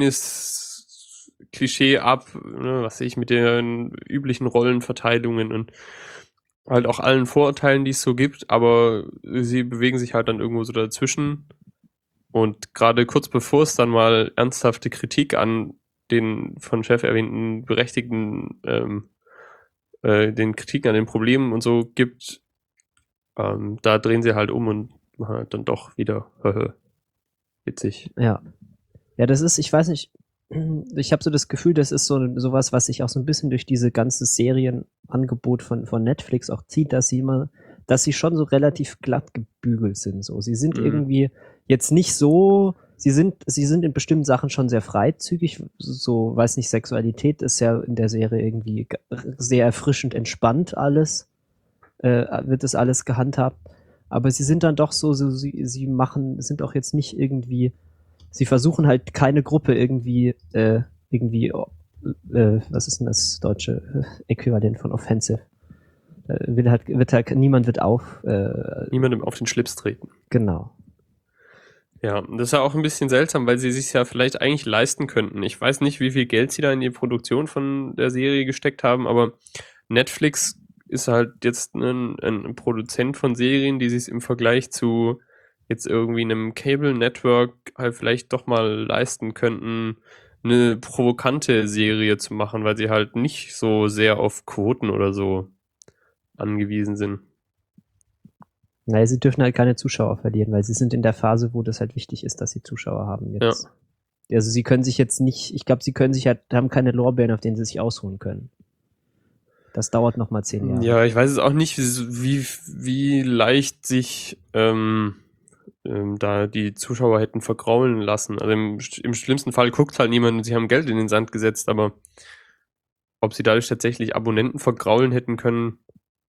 Gefängnis-Klischee ab, ne, was ich mit den üblichen Rollenverteilungen und halt auch allen Vorurteilen, die es so gibt, aber sie bewegen sich halt dann irgendwo so dazwischen. Und gerade kurz bevor es dann mal ernsthafte Kritik an den von Chef erwähnten berechtigten, ähm, äh, den Kritiken an den Problemen und so gibt, ähm, da drehen sie halt um und machen halt dann doch wieder witzig. Ja. Ja, das ist, ich weiß nicht, ich habe so das Gefühl, das ist so sowas, was sich auch so ein bisschen durch diese ganze Serienangebot von, von Netflix auch zieht, dass sie immer, dass sie schon so relativ glatt gebügelt sind. So, sie sind Mhm. irgendwie jetzt nicht so, sie sind, sie sind in bestimmten Sachen schon sehr freizügig. So, weiß nicht, Sexualität ist ja in der Serie irgendwie g- sehr erfrischend entspannt alles, äh, wird das alles gehandhabt. Aber sie sind dann doch so, so sie, sie machen, sind auch jetzt nicht irgendwie, sie versuchen halt keine Gruppe irgendwie, äh, irgendwie, äh, was ist denn das deutsche äh, Äquivalent von Offensive? Äh, will halt, wird halt, niemand wird auf, äh, Niemandem auf den Schlips treten. genau. Ja, und das ist ja auch ein bisschen seltsam, weil sie sich ja vielleicht eigentlich leisten könnten. Ich weiß nicht, wie viel Geld sie da in die Produktion von der Serie gesteckt haben, aber Netflix ist halt jetzt ein, ein Produzent von Serien, die sich im Vergleich zu jetzt irgendwie einem Cable Network halt vielleicht doch mal leisten könnten, eine provokante Serie zu machen, weil sie halt nicht so sehr auf Quoten oder so angewiesen sind. Naja, sie dürfen halt keine Zuschauer verlieren, weil sie sind in der Phase, wo das halt wichtig ist, dass sie Zuschauer haben jetzt. Ja. Also sie können sich jetzt nicht, ich glaube, sie können sich halt, haben keine Lorbeeren, auf denen sie sich ausruhen können. Das dauert noch mal zehn Jahre. Ja, ich weiß es auch nicht, wie, wie leicht sich ähm, ähm, da die Zuschauer hätten vergraulen lassen. Also im, im schlimmsten Fall guckt halt niemand und sie haben Geld in den Sand gesetzt, aber ob sie dadurch tatsächlich Abonnenten vergraulen hätten können,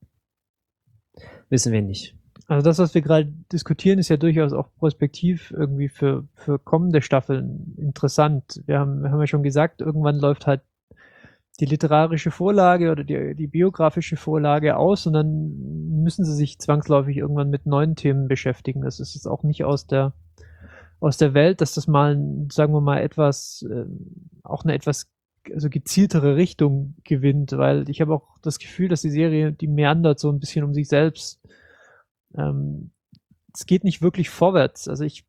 Wissen wir nicht. Also das, was wir gerade diskutieren, ist ja durchaus auch prospektiv irgendwie für, für kommende Staffeln interessant. Wir haben, wir haben ja schon gesagt, irgendwann läuft halt die literarische Vorlage oder die, die biografische Vorlage aus und dann müssen sie sich zwangsläufig irgendwann mit neuen Themen beschäftigen. Das ist jetzt auch nicht aus der, aus der Welt, dass das mal, sagen wir mal, etwas, äh, auch eine etwas also gezieltere Richtung gewinnt, weil ich habe auch das Gefühl, dass die Serie, die meandert so ein bisschen um sich selbst. Ähm, es geht nicht wirklich vorwärts. Also ich,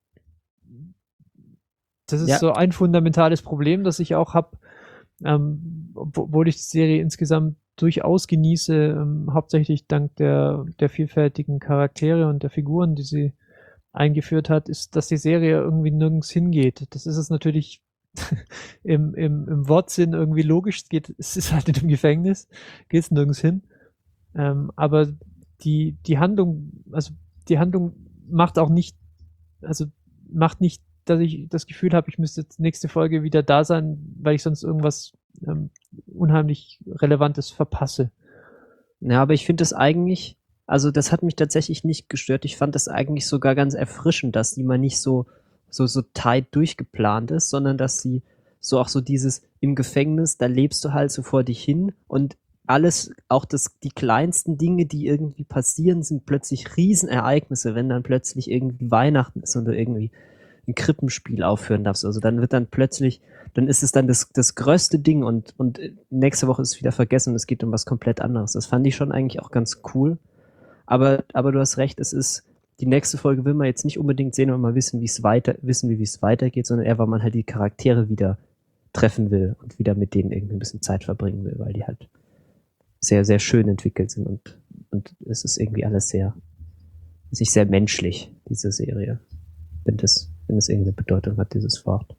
das ist Ja. so ein fundamentales Problem, das ich auch habe, ähm, obwohl ich die Serie insgesamt durchaus genieße, ähm, hauptsächlich dank der, der vielfältigen Charaktere und der Figuren, die sie eingeführt hat, ist, dass die Serie irgendwie nirgends hingeht. Das ist es natürlich im, im, im Wortsinn irgendwie logisch. Es geht, es ist halt in einem Gefängnis, geht es nirgends hin. Ähm, aber die, die Handlung, also die Handlung macht auch nicht, also macht nicht, dass ich das Gefühl habe, ich müsste jetzt nächste Folge wieder da sein, weil ich sonst irgendwas ähm, unheimlich Relevantes verpasse. Ja, aber ich finde das eigentlich, also das hat mich tatsächlich nicht gestört. Ich fand das eigentlich sogar ganz erfrischend, dass die mal nicht so, so, so tight durchgeplant ist, sondern dass sie so auch so dieses im Gefängnis, da lebst du halt so vor dich hin und alles, auch das, die kleinsten Dinge, die irgendwie passieren, sind plötzlich Riesenereignisse, wenn dann plötzlich irgendwie Weihnachten ist und du irgendwie ein Krippenspiel aufführen darfst. Also dann wird dann plötzlich, dann ist es dann das, das größte Ding und, und nächste Woche ist es wieder vergessen und es geht um was komplett anderes. Das fand ich schon eigentlich auch ganz cool. Aber, aber du hast recht, es ist, die nächste Folge will man jetzt nicht unbedingt sehen, weil man wissen, wie es weiter, wissen, wie es weitergeht, sondern eher, weil man halt die Charaktere wieder treffen will und wieder mit denen irgendwie ein bisschen Zeit verbringen will, weil die halt sehr, sehr schön entwickelt sind und, und es ist irgendwie alles sehr, sich sehr menschlich, diese Serie. Wenn das, wenn das irgendeine Bedeutung hat, dieses Wort.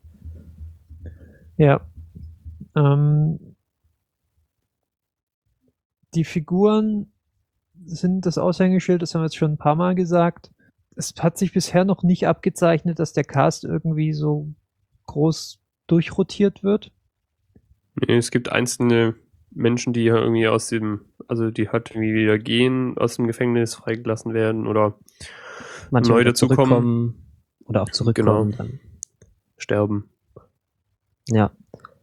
Ja. Ähm, die Figuren sind das Aushängeschild, das haben wir jetzt schon ein paar Mal gesagt. es hat sich bisher noch nicht abgezeichnet, dass der Cast irgendwie so groß durchrotiert wird. Nee, es gibt einzelne Menschen, die ja irgendwie aus dem, also die halt irgendwie wieder gehen, aus dem Gefängnis freigelassen werden oder Manche neu wieder dazukommen, zurückkommen oder auch zurückkommen Genau. dann. sterben. Ja.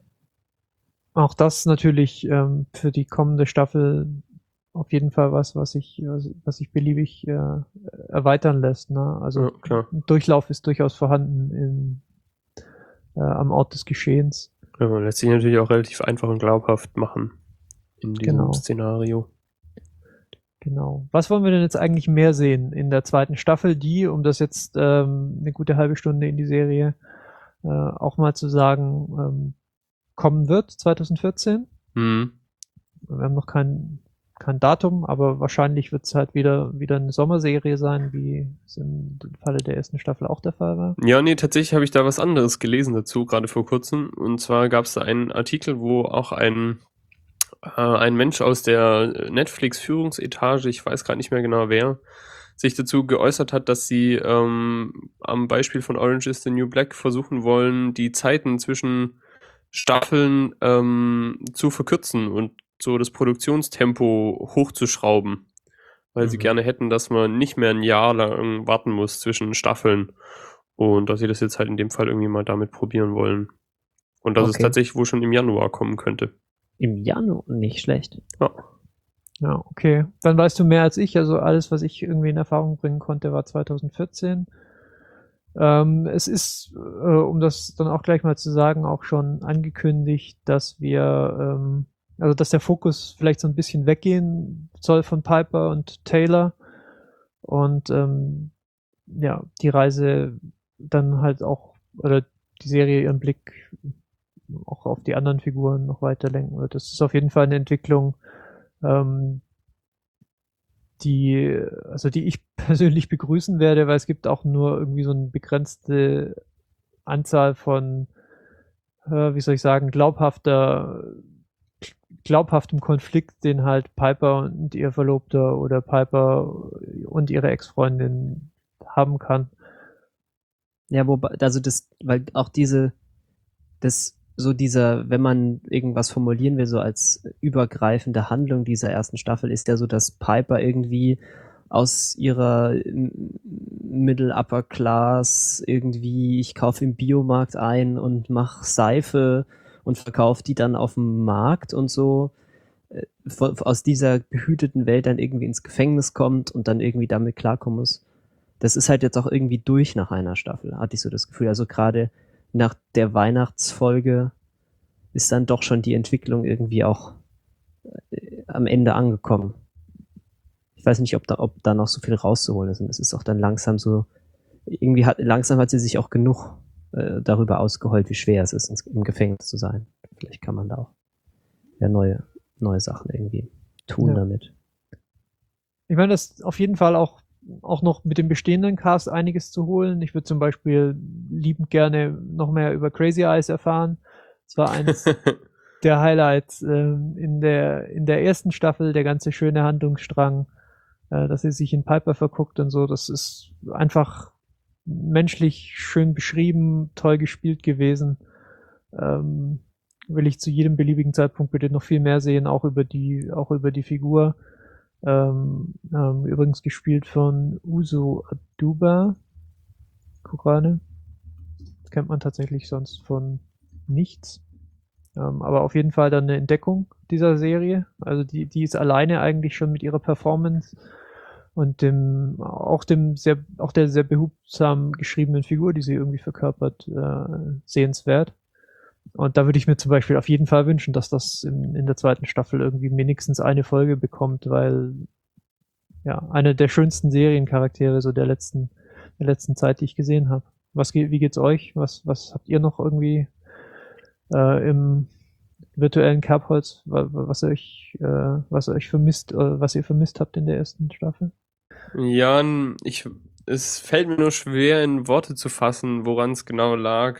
Auch das natürlich ähm, für die kommende Staffel auf jeden Fall was, was sich was, was sich beliebig äh, erweitern lässt. Ne? Also Ja, klar. ein Durchlauf ist durchaus vorhanden in, äh, am Ort des Geschehens. Ja, man lässt sich natürlich auch relativ einfach und glaubhaft machen in diesem Genau. Szenario. Genau. Was wollen wir denn jetzt eigentlich mehr sehen in der zweiten Staffel, die, um das jetzt ähm, eine gute halbe Stunde in die Serie äh, auch mal zu sagen, ähm, kommen wird, zwanzig vierzehn? Mhm. Wir haben noch kein, kein Datum, aber wahrscheinlich wird es halt wieder, wieder eine Sommerserie sein, wie es im Falle der ersten Staffel auch der Fall war. Ja, nee, tatsächlich habe ich da was anderes gelesen dazu, gerade vor kurzem. Und zwar gab es da einen Artikel, wo auch ein, äh, ein Mensch aus der Netflix-Führungsetage, ich weiß gerade nicht mehr genau wer, sich dazu geäußert hat, dass sie ähm, am Beispiel von Orange is the New Black versuchen wollen, die Zeiten zwischen Staffeln ähm, zu verkürzen und so das Produktionstempo hochzuschrauben. Weil sie Mhm. gerne hätten, dass man nicht mehr ein Jahr lang warten muss zwischen Staffeln. Und dass sie das jetzt halt in dem Fall irgendwie mal damit probieren wollen. Und dass es Okay. tatsächlich wohl schon im Januar kommen könnte. Im Januar nicht schlecht. Ja. Ja, okay. Dann weißt du mehr als ich. Also alles, was ich irgendwie in Erfahrung bringen konnte, war zwanzig vierzehn. Ähm, es ist, äh, um das dann auch gleich mal zu sagen, auch schon angekündigt, dass wir, ähm, also dass der Fokus vielleicht so ein bisschen weggehen soll von Piper und Taylor und ähm, ja, die Reise dann halt auch, oder die Serie ihren Blick auch auf die anderen Figuren noch weiter lenken wird. Das ist auf jeden Fall eine Entwicklung, ähm, die, also die ich persönlich begrüßen werde, weil es gibt auch nur irgendwie so eine begrenzte Anzahl von, äh, wie soll ich sagen, glaubhafter, glaubhaftem Konflikt, den halt Piper und ihr Verlobter oder Piper und ihre Ex-Freundin haben kann. Ja, wobei, also das, weil auch diese, das, so dieser, wenn man irgendwas formulieren will, so als übergreifende Handlung dieser ersten Staffel, ist ja so, dass Piper irgendwie aus ihrer Middle Upper Class irgendwie, ich kaufe im Biomarkt ein und mache Seife und verkaufe die dann auf dem Markt und so, äh, aus dieser behüteten Welt dann irgendwie ins Gefängnis kommt und dann irgendwie damit klarkommen muss. Das ist halt jetzt auch irgendwie durch nach einer Staffel, hatte ich so das Gefühl. Also gerade nach der Weihnachtsfolge ist dann doch schon die Entwicklung irgendwie auch äh, am Ende angekommen. Ich weiß nicht, ob da, ob da noch so viel rauszuholen ist. Und es ist auch dann langsam so, irgendwie hat, langsam hat sie sich auch genug äh, darüber ausgeheult, wie schwer es ist, ins, im Gefängnis zu sein. Vielleicht kann man da auch ja neue, neue Sachen irgendwie tun Ja. damit. Ich meine, das ist auf jeden Fall auch, auch noch mit dem bestehenden Cast einiges zu holen. Ich würde zum Beispiel liebend gerne noch mehr über Crazy Eyes erfahren. Es war eins der Highlights ähm, in der in der ersten Staffel, der ganze schöne Handlungsstrang, äh, dass sie sich in Piper verguckt und so. Das ist einfach menschlich schön beschrieben, toll gespielt gewesen. Ähm, will ich zu jedem beliebigen Zeitpunkt bitte noch viel mehr sehen, auch über die auch über die Figur. Ähm, ähm, übrigens gespielt von Uzo Aduba. Kurane. Das kennt man tatsächlich sonst von nichts. Ähm, aber auf jeden Fall dann eine Entdeckung dieser Serie. Also die, die ist alleine eigentlich schon mit ihrer Performance und dem, auch dem sehr, auch der sehr behutsam geschriebenen Figur, die sie irgendwie verkörpert, äh, sehenswert. Und da würde ich mir zum Beispiel auf jeden Fall wünschen, dass das in, in der zweiten Staffel irgendwie wenigstens eine Folge bekommt, weil ja, eine der schönsten Seriencharaktere so der letzten, der letzten Zeit, die ich gesehen habe. Was geht, wie geht's euch? Was, was habt ihr noch irgendwie äh, im virtuellen Kerbholz, was euch, äh, was euch vermisst, äh, was ihr vermisst habt in der ersten Staffel? Ja, ich, es fällt mir nur schwer in Worte zu fassen, woran es genau lag.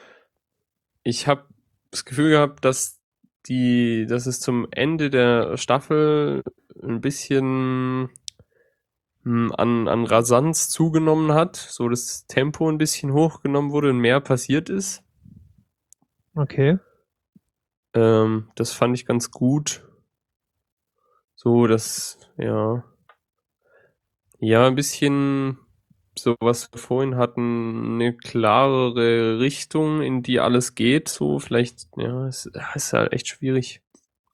Ich habe das Gefühl gehabt, dass die, dass es zum Ende der Staffel ein bisschen mh, an, an Rasanz zugenommen hat, so das Tempo ein bisschen hochgenommen wurde und mehr passiert ist. Okay. Ähm, das fand ich ganz gut. So, das, ja, ja, ein bisschen so, was wir vorhin hatten, eine klarere Richtung, in die alles geht, so, vielleicht, ja, es es ist halt echt schwierig.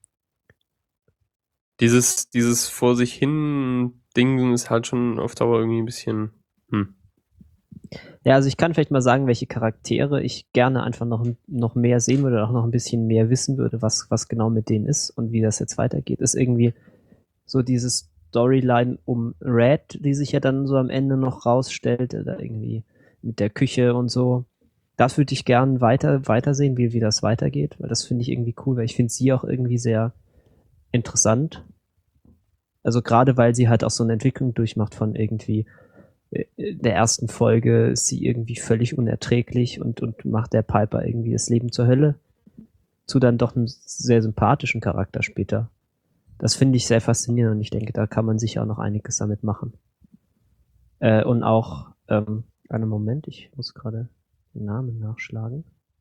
Dieses, dieses vor sich hin Ding ist halt schon auf Dauer irgendwie ein bisschen, hm. Ja, also ich kann vielleicht mal sagen, welche Charaktere ich gerne einfach noch, noch mehr sehen würde, auch noch ein bisschen mehr wissen würde, was, was genau mit denen ist und wie das jetzt weitergeht. Ist irgendwie so dieses Storyline um Red, die sich ja dann so am Ende noch rausstellt, oder irgendwie mit der Küche und so. Das würde ich gern weiter, weitersehen, wie, wie das weitergeht, weil das finde ich irgendwie cool, weil ich finde sie auch irgendwie sehr interessant. Also gerade weil sie halt auch so eine Entwicklung durchmacht von irgendwie in der ersten Folge ist sie irgendwie völlig unerträglich und, und macht der Piper irgendwie das Leben zur Hölle, zu dann doch einem sehr sympathischen Charakter später. Das finde ich sehr faszinierend und ich denke, da kann man sicher auch noch einiges damit machen. Äh, und auch, ähm, einen Moment, ich muss gerade den Namen nachschlagen.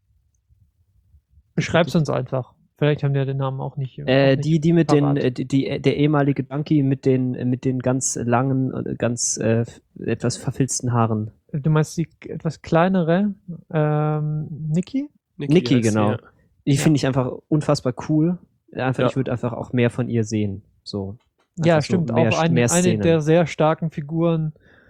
Beschreib's uns einfach. Vielleicht haben die ja den Namen auch nicht. Äh, auch nicht die, die mit parat. den, äh, die, die, der ehemalige Junkie mit den, mit den ganz langen, und ganz äh, etwas verfilzten Haaren. Du meinst die etwas kleinere ähm, Nikki? Nikki, heißt sie, genau. ja. Die Ja. finde ich einfach unfassbar cool. Einfach, Ja. ich würde einfach auch mehr von ihr sehen. So. Ja, Einfach so stimmt. mehr- auch ein, mehr eine Szenen. der sehr starken Figuren.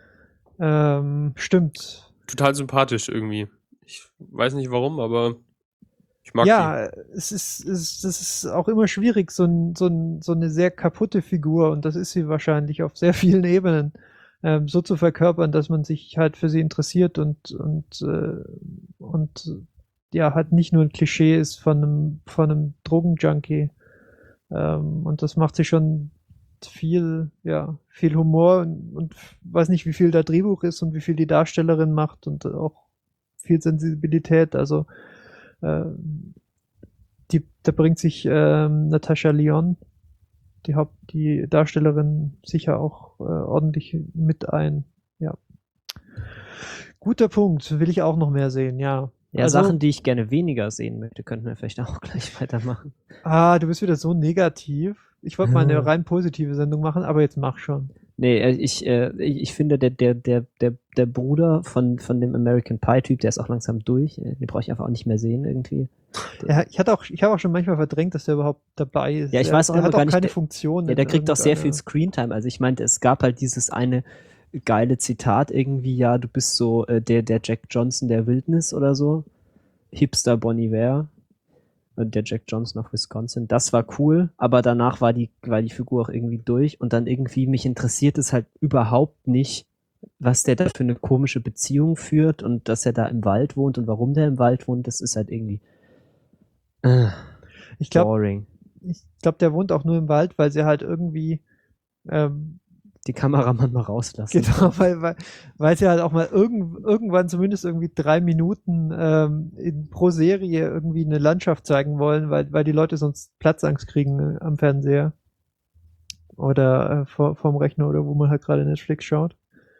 Ähm, stimmt. Total sympathisch irgendwie. Ich weiß nicht warum, aber ich mag die. Ja, es ist, es, das ist auch immer schwierig, so, ein, so, ein, so eine sehr kaputte Figur, und das ist sie wahrscheinlich auf sehr vielen Ebenen, ähm, so zu verkörpern, dass man sich halt für sie interessiert und, und, äh, und ja, halt nicht nur ein Klischee ist von einem, von einem Drogenjunkie. Ähm, und das macht sie schon viel, ja, viel Humor und, und weiß nicht, wie viel da Drehbuch ist und wie viel die Darstellerin macht und auch viel Sensibilität. Also ähm, die, da bringt sich ähm, Natasha Lyonne, die Haupt, die Darstellerin, sicher auch äh, ordentlich mit ein. Ja. Guter Punkt, will ich auch noch mehr sehen, ja. Ja, Also- Sachen, die ich gerne weniger sehen möchte, könnten wir vielleicht auch gleich weitermachen. Ah, du bist wieder so negativ. Ich wollte mal Ja. eine rein positive Sendung machen, aber jetzt mach schon. Nee, äh, ich, äh, ich ich finde, der, der, der, der, der Bruder von, von dem American Pie-Typ, der ist auch langsam durch. Äh, Den brauche ich einfach auch nicht mehr sehen irgendwie. Ja, ich hatte auch, ich habe auch schon manchmal verdrängt, dass der überhaupt dabei ist. Ja, ich er, weiß auch er immer hat gar auch nicht, keine der- Funktion. Ja, in der kriegt auch sehr viel irgendeiner- Screentime. Also ich meinte, es gab halt dieses eine geile Zitat irgendwie, ja, du bist so äh, der, der Jack Johnson der Wildnis oder so. Hipster Bon Iver. Und der Jack Johnson of Wisconsin. Das war cool, aber danach war die, war die Figur auch irgendwie durch und dann irgendwie, mich interessiert es halt überhaupt nicht, was der da für eine komische Beziehung führt und dass er da im Wald wohnt und warum der im Wald wohnt, das ist halt irgendwie äh, Ich glaube, boring. ich glaub, der wohnt auch nur im Wald, weil sie halt irgendwie ähm, Die Kameramann mal rauslassen. genau, weil, weil, weil sie halt auch mal irgend, irgendwann zumindest irgendwie drei Minuten ähm, in, pro Serie irgendwie eine Landschaft zeigen wollen, weil, weil die Leute sonst Platzangst kriegen äh, am Fernseher oder äh, vor, vorm Rechner oder wo man halt gerade Netflix schaut.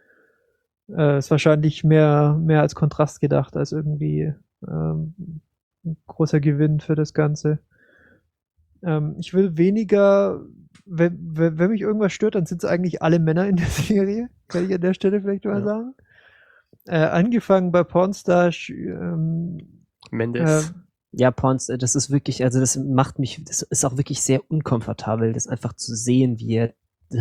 Äh, ist wahrscheinlich mehr, mehr als Kontrast gedacht, als irgendwie ähm, ein großer Gewinn für das Ganze. Ähm, ich will weniger, wenn, wenn, wenn mich irgendwas stört, dann sind es eigentlich alle Männer in der Serie, kann ich an der Stelle vielleicht mal Ja. sagen. Äh, angefangen bei Pornstar, ähm, Mendes. äh, Ja, Pons, äh, das ist wirklich, also das macht mich, das ist auch wirklich sehr unkomfortabel, das einfach zu sehen, wie er.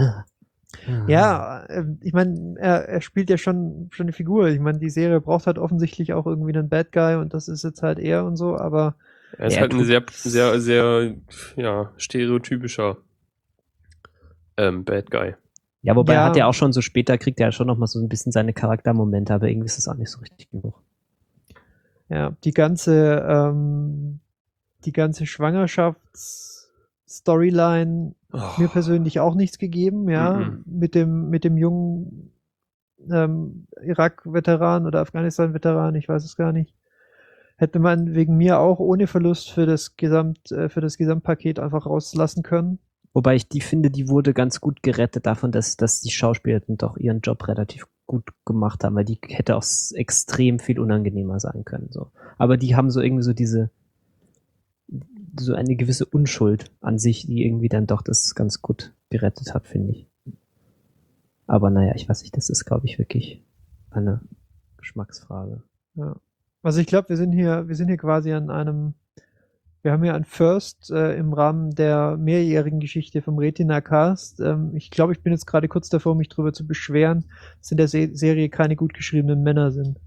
ja, äh, ich meine, er, er spielt ja schon, schon eine Figur. Ich meine, die Serie braucht halt offensichtlich auch irgendwie einen Bad Guy und das ist jetzt halt er und so, aber Er ist Ja, halt ein tut- sehr, sehr, sehr, ja, stereotypischer ähm, Bad Guy. Ja, wobei Ja. er hat ja auch schon so später, kriegt er ja schon noch mal so ein bisschen seine Charaktermomente, aber irgendwie ist es auch nicht so richtig genug. ja, die ganze, ähm, die ganze Schwangerschafts-Storyline Oh, mir persönlich auch nichts gegeben, ja, Mhm. mit dem, mit dem jungen ähm, Irak-Veteran oder Afghanistan-Veteran, ich weiß es gar nicht. Hätte man wegen mir auch ohne Verlust für das Gesamt, äh, für das Gesamtpaket einfach rauslassen können. Wobei ich die finde, die wurde ganz gut gerettet davon, dass, dass die Schauspielerinnen doch ihren Job relativ gut gemacht haben, weil die hätte auch s- extrem viel unangenehmer sein können. So. Aber die haben so irgendwie so diese, so eine gewisse Unschuld an sich, die irgendwie dann doch das ganz gut gerettet hat, finde ich. Aber naja, ich weiß nicht, das ist, glaube ich, wirklich eine Geschmacksfrage. Ja. Also ich glaube, wir sind hier, wir sind hier quasi an einem, wir haben hier ein First äh, im Rahmen der mehrjährigen Geschichte vom Retina Cast. Ähm, ich glaube, ich bin jetzt gerade kurz davor, mich drüber zu beschweren, dass in der Se- Serie keine gut geschriebenen Männer sind.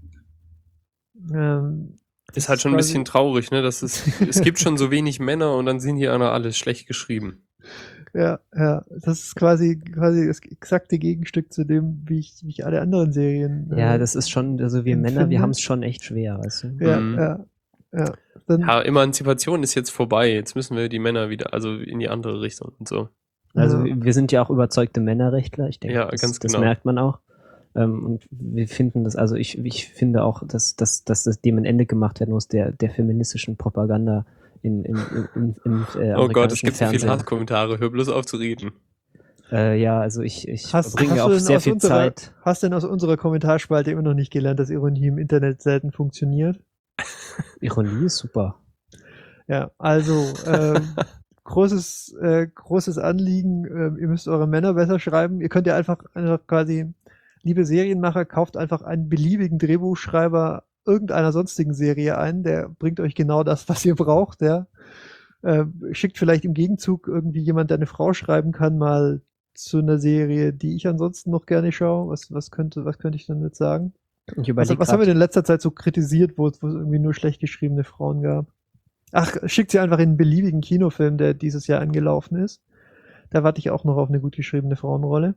Ähm, das Ist halt schon ein quasi- bisschen traurig, ne? Das ist, es gibt schon so wenig Männer und dann sind hier alle alles schlecht geschrieben. Ja, ja, das ist quasi, quasi das exakte Gegenstück zu dem, wie ich, wie ich alle anderen Serien. Ja, äh, das ist schon, also wir empfinde. Männer, wir haben es schon echt schwer, weißt du? Ja, Mhm. ja, ja. Dann, Ja, Emanzipation ist jetzt vorbei. Jetzt müssen wir die Männer wieder, also in die andere Richtung und so. Also Ja. wir wir sind ja auch überzeugte Männerrechtler, ich denke, Ja, das, ganz das genau. merkt man auch. Ähm, und wir finden das, also ich, ich finde auch, dass, dass, dass das dem ein Ende gemacht werden muss, der, der feministischen Propaganda in, in, in, in, in äh, Oh Gott, es amerikanischen gibt so viele Fernsehen. Hasskommentare. Hör bloß auf zu reden. Äh, ja, also ich, ich Hast- verbringe hast auch du denn sehr aus viel unserer- Zeit. Hast denn aus unserer Kommentarspalte immer noch nicht gelernt, dass Ironie im Internet selten funktioniert? Ironie ist super. Ja, also ähm, großes, äh, großes Anliegen, ähm, ihr müsst eure Männer besser schreiben. Ihr könnt ja einfach, einfach quasi, liebe Serienmacher, kauft einfach einen beliebigen Drehbuchschreiber irgendeiner sonstigen Serie ein, der bringt euch genau das, was ihr braucht, ja. Äh, schickt vielleicht im Gegenzug irgendwie jemand, der eine Frau schreiben kann, mal zu einer Serie, die ich ansonsten noch gerne schaue. Was, was könnte, was könnte ich denn jetzt sagen? Ich Was, überlege was haben wir gerade, denn in letzter Zeit so kritisiert, wo es wo es irgendwie nur schlecht geschriebene Frauen gab? Ach, schickt sie einfach in einen beliebigen Kinofilm, der dieses Jahr angelaufen ist. Da warte ich auch noch auf eine gut geschriebene Frauenrolle.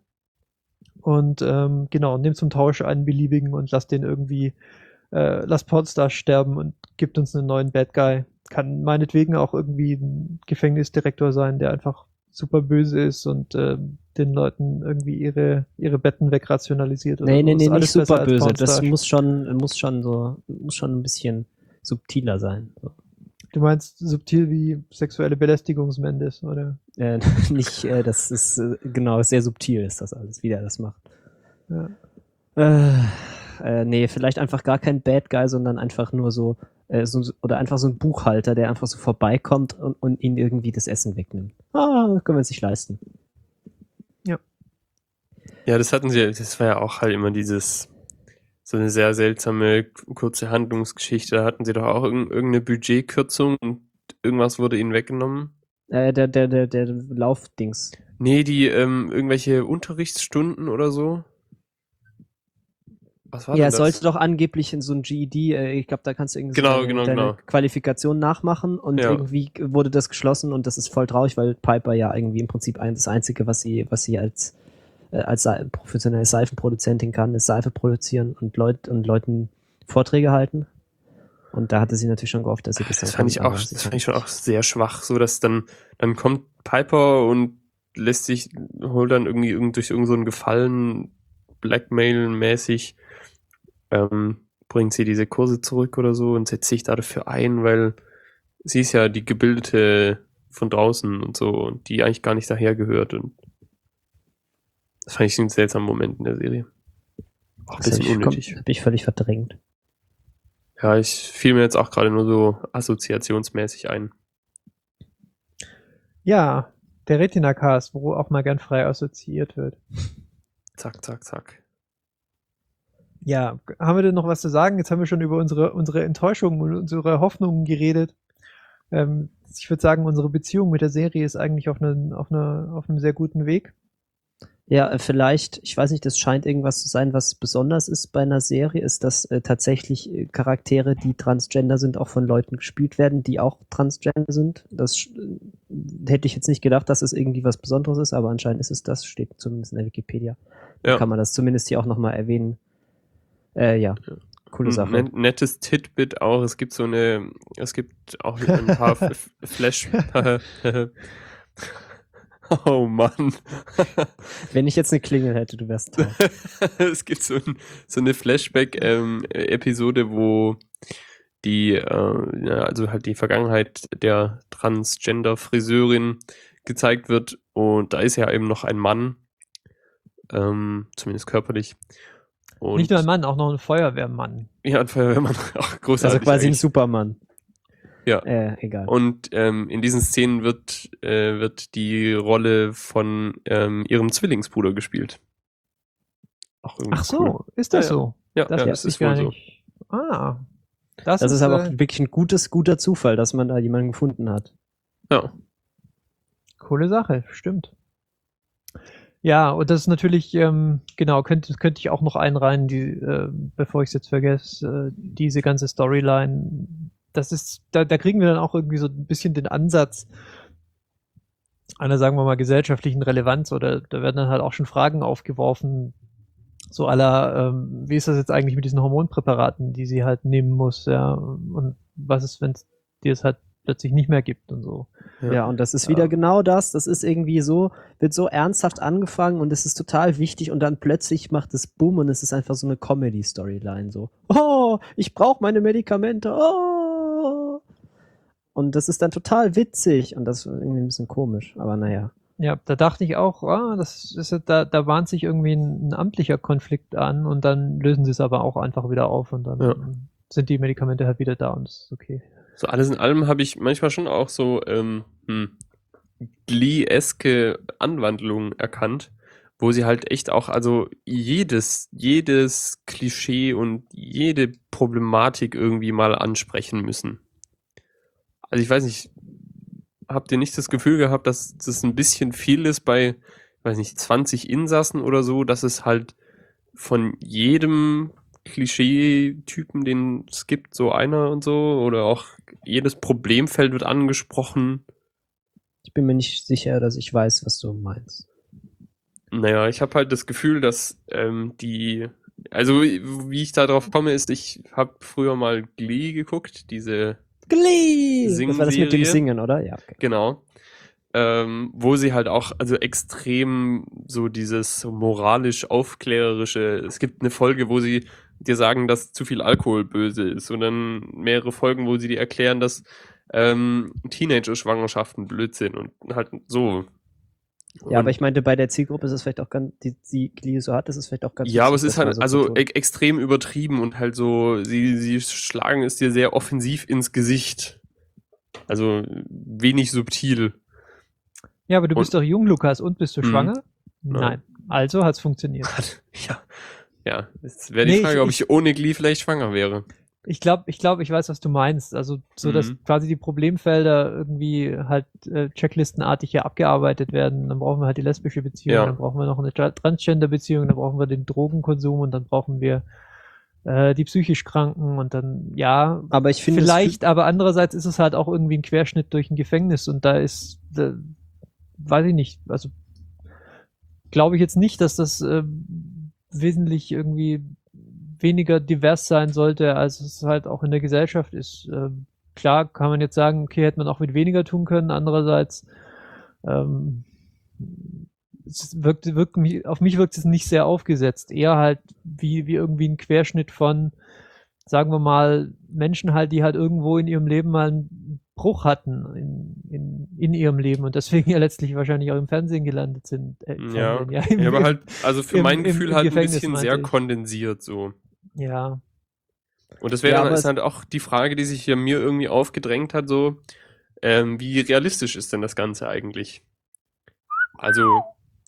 Und ähm, genau, nehmt zum Tausch einen beliebigen und lasst den irgendwie, äh, lasst Pornstar sterben und gibt uns einen neuen Bad Guy. Kann meinetwegen auch irgendwie ein Gefängnisdirektor sein, der einfach super böse ist und ähm, den Leuten irgendwie ihre, ihre Betten wegrationalisiert. oder nee, so. nee, Ist nee, nicht alles besser super als böse. Pornstar. Das muss schon, muss schon so, muss schon ein bisschen subtiler sein. So. Du meinst subtil wie sexuelle Belästigungsmendes, oder? Äh, nicht, äh, das ist, äh, genau, sehr subtil ist das alles, wie der das macht. Ja. Äh, äh, nee, vielleicht einfach gar kein Bad Guy, sondern einfach nur so, äh, so, oder einfach so ein Buchhalter, der einfach so vorbeikommt und, und ihnen irgendwie das Essen wegnimmt. Ah, können wir uns nicht leisten. Ja, das hatten sie, das war ja auch halt immer dieses, so eine sehr seltsame, kurze Handlungsgeschichte. Da hatten sie doch auch irg- irgendeine Budgetkürzung und irgendwas wurde ihnen weggenommen. Äh, der, der, der, der Laufdings. Nee, die, ähm, irgendwelche Unterrichtsstunden oder so. Was war Ja, denn es das? sollte doch angeblich in so ein G E D, äh, ich glaube, da kannst du irgendwie Genau, so deine, genau, deine genau. Qualifikation nachmachen und Ja. irgendwie wurde das geschlossen und das ist voll traurig, weil Piper ja irgendwie im Prinzip ein, das Einzige, was sie, was sie als, äh, als Se- professionelle Seifenproduzentin kann, ist Seife produzieren und, Leut, und Leuten Vorträge halten. Und da hatte sie natürlich schon gehofft, dass sie das dann Das fand kann, ich aber auch, sie das kann fand ich schon nicht. auch sehr schwach, so dass dann, dann kommt Piper und lässt sich, holt dann irgendwie irgend, durch irgend so einen Gefallen, Blackmail-mäßig, ähm, bringt sie diese Kurse zurück oder so und setzt sich dafür ein, weil sie ist ja die Gebildete von draußen und so und die eigentlich gar nicht daher gehört und das fand ich einen seltsamen Moment in der Serie. Auch ein Das hab bisschen ich, unnötig. komm, hab ich völlig verdrängt. Ja, ich fiel mir jetzt auch gerade nur so assoziationsmäßig ein. Ja, der Retina-Cast, wo auch mal gern frei assoziiert wird. Zack, zack, zack. Ja, haben wir denn noch was zu sagen? Jetzt haben wir schon über unsere, unsere Enttäuschungen und unsere Hoffnungen geredet. Ähm, ich würde sagen, unsere Beziehung mit der Serie ist eigentlich auf, einen, auf, eine, auf einem sehr guten Weg. Ja, äh, vielleicht, ich weiß nicht, das scheint irgendwas zu sein, was besonders ist bei einer Serie, ist, dass äh, tatsächlich äh, Charaktere, die Transgender sind, auch von Leuten gespielt werden, die auch Transgender sind. Das sch- äh, hätte ich jetzt nicht gedacht, dass es irgendwie was Besonderes ist, aber anscheinend ist es das, steht zumindest in der Wikipedia. Da Ja. kann man das zumindest hier auch nochmal erwähnen. Äh, ja, coole Ein Sache. net- nettes Titbit auch. Es gibt so eine, es gibt auch ein paar F- Flash. Oh Mann. Wenn ich jetzt eine Klingel hätte, du wärst drauf. Es gibt so, ein, so eine Flashback-Episode, wo die, äh, ja, also halt die Vergangenheit der Transgender-Friseurin gezeigt wird. Und da ist ja eben noch ein Mann, ähm, zumindest körperlich. Und Nicht nur ein Mann, auch noch ein Feuerwehrmann. Ja, ein Feuerwehrmann, auch großartig. Also quasi ein eigentlich. Supermann. Ja. Äh, egal. Und ähm, in diesen Szenen wird, äh, wird die Rolle von ähm, ihrem Zwillingsbruder gespielt. Auch irgendwie Ach so, cool. ist das Ja, ja. so? Ja, Das ja, wusste das ist ich gar wohl so. nicht. Ah. Das, Das ist aber auch äh, wirklich ein gutes, guter Zufall, dass man da jemanden gefunden hat. Ja. coole Sache, stimmt. Ja, und das ist natürlich, ähm, genau, könnte, könnte ich auch noch einreihen, die, äh, bevor ich es jetzt vergesse, äh, diese ganze Storyline, das ist, da, da kriegen wir dann auch irgendwie so ein bisschen den Ansatz einer, sagen wir mal, gesellschaftlichen Relevanz, oder da werden dann halt auch schon Fragen aufgeworfen, so aller, ähm, wie ist das jetzt eigentlich mit diesen Hormonpräparaten, die sie halt nehmen muss, ja, und was ist, wenn es dir es halt plötzlich nicht mehr gibt und so. Ja, ja und das ist Ja. wieder genau das. Das ist irgendwie so, wird so ernsthaft angefangen und es ist total wichtig und dann plötzlich macht es Boom und es ist einfach so eine Comedy-Storyline. So, oh, ich brauche meine Medikamente. Oh. Und das ist dann total witzig und das ist irgendwie ein bisschen komisch, aber naja. Ja, da dachte ich auch, ah, das ist ja- da, da bahnt sich irgendwie ein, ein amtlicher Konflikt an und dann lösen sie es aber auch einfach wieder auf und dann Ja. sind die Medikamente halt wieder da und das ist okay. So alles in allem habe ich manchmal schon auch so ähm, hm, Glee-eske Anwandlungen erkannt, wo sie halt echt auch, also jedes, jedes Klischee und jede Problematik irgendwie mal ansprechen müssen. Also ich weiß nicht, habt ihr nicht das Gefühl gehabt, dass das ein bisschen viel ist bei, weiß nicht, zwanzig Insassen oder so, dass es halt von jedem Klischee-Typen, den es gibt, so einer und so, oder auch jedes Problemfeld wird angesprochen. Ich bin mir nicht sicher, dass ich weiß, was du meinst. Naja, ich habe halt das Gefühl, dass ähm, die, also wie ich da drauf komme, ist, ich habe früher mal Glee geguckt, diese, Glee! Das war das mit dem Singserie. Singen, oder? Ja, okay. genau, ähm, wo sie halt auch, also extrem so dieses moralisch aufklärerische, es gibt eine Folge, wo sie dir sagen, dass zu viel Alkohol böse ist, und dann mehrere Folgen, wo sie dir erklären, dass ähm, Teenager-Schwangerschaften blöd sind und halt so. Ja, Und- aber ich meinte, bei der Zielgruppe ist es vielleicht auch ganz, die, die Glee so hat, ist es vielleicht auch ganz Ja, aber es witzig, ist das mal halt so also zu tun. e extrem übertrieben und halt so, sie, sie schlagen es dir sehr offensiv ins Gesicht. Also wenig subtil. Ja, aber du Und- bist doch jung, Lukas, und bist du Mhm. schwanger? Nein. Nein. Also hat's funktioniert. Ja. Ja, jetzt wäre die Nee, Frage, ich- ob ich ohne Glee vielleicht schwanger wäre. Ich glaube, ich glaube, ich weiß, was du meinst. Also so, dass Mhm. quasi die Problemfelder irgendwie halt äh, checklistenartig hier abgearbeitet werden. Dann brauchen wir halt die lesbische Beziehung, Ja. dann brauchen wir noch eine Tra- Transgender-Beziehung, dann brauchen wir den Drogenkonsum und dann brauchen wir äh, die psychisch Kranken und dann, ja, Aber ich finde, es vielleicht, aber andererseits ist es halt auch irgendwie ein Querschnitt durch ein Gefängnis und da ist, da, weiß ich nicht, also glaube ich jetzt nicht, dass das äh, wesentlich irgendwie weniger divers sein sollte, als es halt auch in der Gesellschaft ist. Ähm, klar kann man jetzt sagen, okay, hätte man auch mit weniger tun können. Andererseits ähm, es wirkt, wirkt mich, auf mich wirkt es nicht sehr aufgesetzt. Eher halt wie, wie irgendwie ein Querschnitt von, sagen wir mal, Menschen halt, die halt irgendwo in ihrem Leben mal einen Bruch hatten in, in, in ihrem Leben und deswegen ja letztlich wahrscheinlich auch im Fernsehen gelandet sind. Äh, im Ja. Fernsehen, ja, im, Ja, aber im, halt, also für im- mein im- Gefühl im halt ein Gefängnis, bisschen meinte sehr ich. kondensiert so. ja. Und das wäre Ja, dann aber ist es- halt auch die Frage, die sich hier mir irgendwie aufgedrängt hat, so, ähm, wie realistisch ist denn das Ganze eigentlich? Also,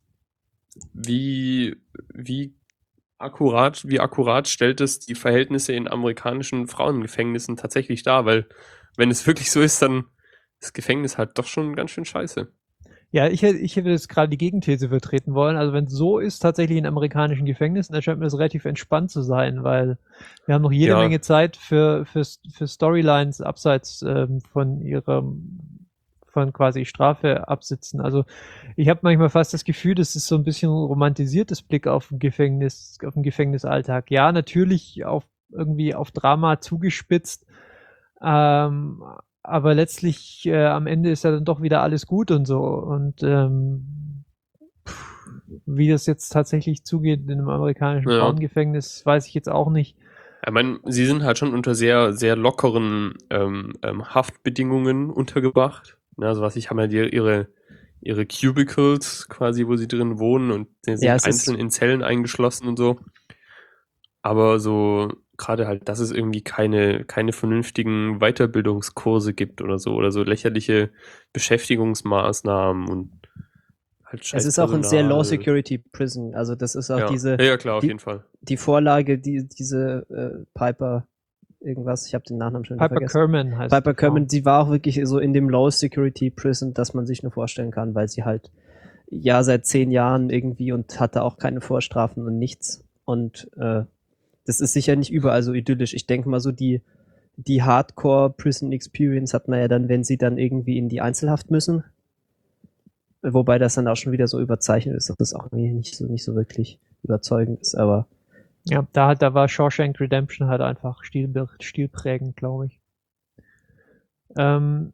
wie, wie akkurat, wie akkurat stellt es die Verhältnisse in amerikanischen Frauengefängnissen tatsächlich dar? Weil, wenn es wirklich so ist, dann ist Gefängnis halt doch schon ganz schön scheiße. Ja, ich, hätte- ich hätte jetzt gerade die Gegenthese vertreten wollen. Also wenn es so ist, tatsächlich in amerikanischen Gefängnissen, dann scheint mir das relativ entspannt zu sein, weil wir haben noch jede Ja. Menge Zeit für, für, für Storylines abseits ähm, von ihrem, von quasi Strafe absitzen. Also ich habe manchmal fast das Gefühl, das ist so ein bisschen ein romantisiertes Blick auf den Gefängnis, auf den Gefängnisalltag. Ja, natürlich auf irgendwie auf Drama zugespitzt. Ähm, aber letztlich äh, am Ende ist ja dann doch wieder alles gut und so. Und ähm, pff, wie das jetzt tatsächlich zugeht in einem amerikanischen Ja. Frauengefängnis, weiß ich jetzt auch nicht. Ich meine, sie sind halt schon unter sehr, sehr lockeren ähm, ähm, Haftbedingungen untergebracht. Ne, also was ich haben ja die, ihre, ihre Cubicles quasi, wo sie drin wohnen und die sind Ja, es einzeln ist- in Zellen eingeschlossen und so. Aber so gerade halt, dass es irgendwie keine, keine vernünftigen Weiterbildungskurse gibt oder so oder so lächerliche Beschäftigungsmaßnahmen und halt scheiß Es ist auch ein sehr Personal. Low-Security-Prison. Also das ist auch ja. diese, ja, ja, klar, auf die- jeden Fall. die Vorlage, die, diese äh, Piper irgendwas, ich habe den Nachnamen schon wieder Piper vergessen. Kerman heißt Piper die Kerman, Frau. die war auch wirklich so in dem Low-Security-Prison, dass man sich nur vorstellen kann, weil sie halt ja seit zehn Jahren irgendwie und hatte auch keine Vorstrafen und nichts. Und äh, das ist sicher nicht überall so idyllisch. Ich denke mal so, die, die Hardcore-Prison-Experience hat man ja dann, wenn sie dann irgendwie in die Einzelhaft müssen. Wobei das dann auch schon wieder so überzeichnet ist, dass das auch irgendwie nicht so, nicht so wirklich überzeugend ist, aber Ja, da, hat- da war Shawshank Redemption halt einfach stil, stilprägend, glaube ich. Ähm,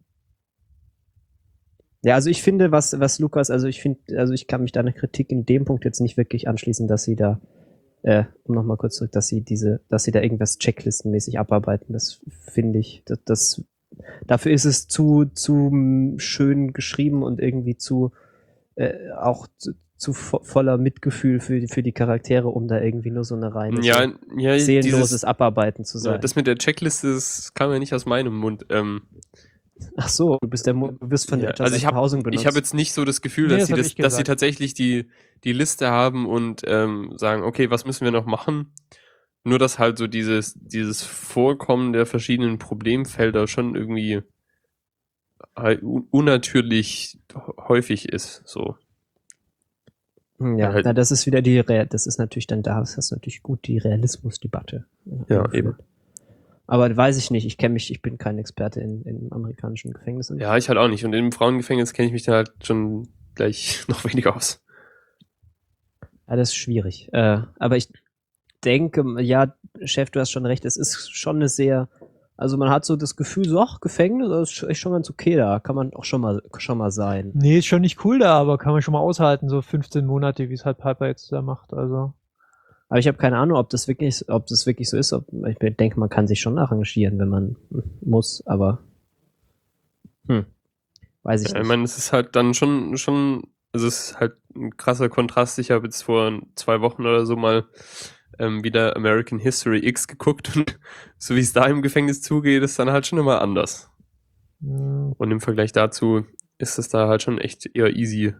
ja, also ich finde, was, was Lukas, also ich finde, also ich kann mich deiner Kritik in dem Punkt jetzt nicht wirklich anschließen, dass sie da, äh, um nochmal kurz zurück, dass sie diese, dass sie da irgendwas checklistenmäßig abarbeiten. Das finde ich, das, das, dafür ist es zu, zu mm, schön geschrieben und irgendwie zu, äh, auch zu, zu vo voller Mitgefühl für, die- für die Charaktere, um da irgendwie nur so eine reine Ja, so ja, seelenloses dieses, Abarbeiten zu ja, sein. das mit der Checkliste, das kam ja nicht aus meinem Mund. Ähm, Ach so, du bist der, Mo- du wirst von Ja, der also ich habe Behausung benutzt. ich habe jetzt nicht so das Gefühl, Nee, dass das sie hab das, ich dass sie gesagt. tatsächlich die die Liste haben und ähm, sagen, okay, was müssen wir noch machen? Nur dass halt so dieses dieses Vorkommen der verschiedenen Problemfelder schon irgendwie halt un- unnatürlich häufig ist. So. Hm, Ja, halt- na, das ist wieder die, Real das ist natürlich dann da, das ist natürlich gut die Realismusdebatte. äh, Ja, eingeführt. eben. Aber weiß ich nicht, ich kenne mich, ich bin kein Experte in, in amerikanischen Gefängnissen. Ja, ich halt auch nicht. Und im Frauengefängnis kenne ich mich da halt schon gleich noch weniger aus. Ja, das ist schwierig. Äh, aber ich denke, ja, Chef, du hast schon recht, es ist schon eine sehr, also man hat so das Gefühl, so, ach, Gefängnis, das ist echt schon ganz okay da, kann man auch schon mal, schon mal sein. nee, ist schon nicht cool da, aber kann man schon mal aushalten, so fünfzehn Monate, wie es halt Piper jetzt da macht. Also, Aber ich habe keine Ahnung, ob das wirklich, ob das wirklich so ist. Ob, ich denke, man kann sich schon arrangieren, wenn man muss, aber hm, weiß ich Ja, nicht. ich meine, es ist halt dann schon, schon, also es ist halt ein krasser Kontrast. Ich habe jetzt vor zwei Wochen oder so mal ähm, wieder American History X geguckt und so wie es da im Gefängnis zugeht, ist dann halt schon immer anders. mh, Und im Vergleich dazu ist es da halt schon echt eher easy.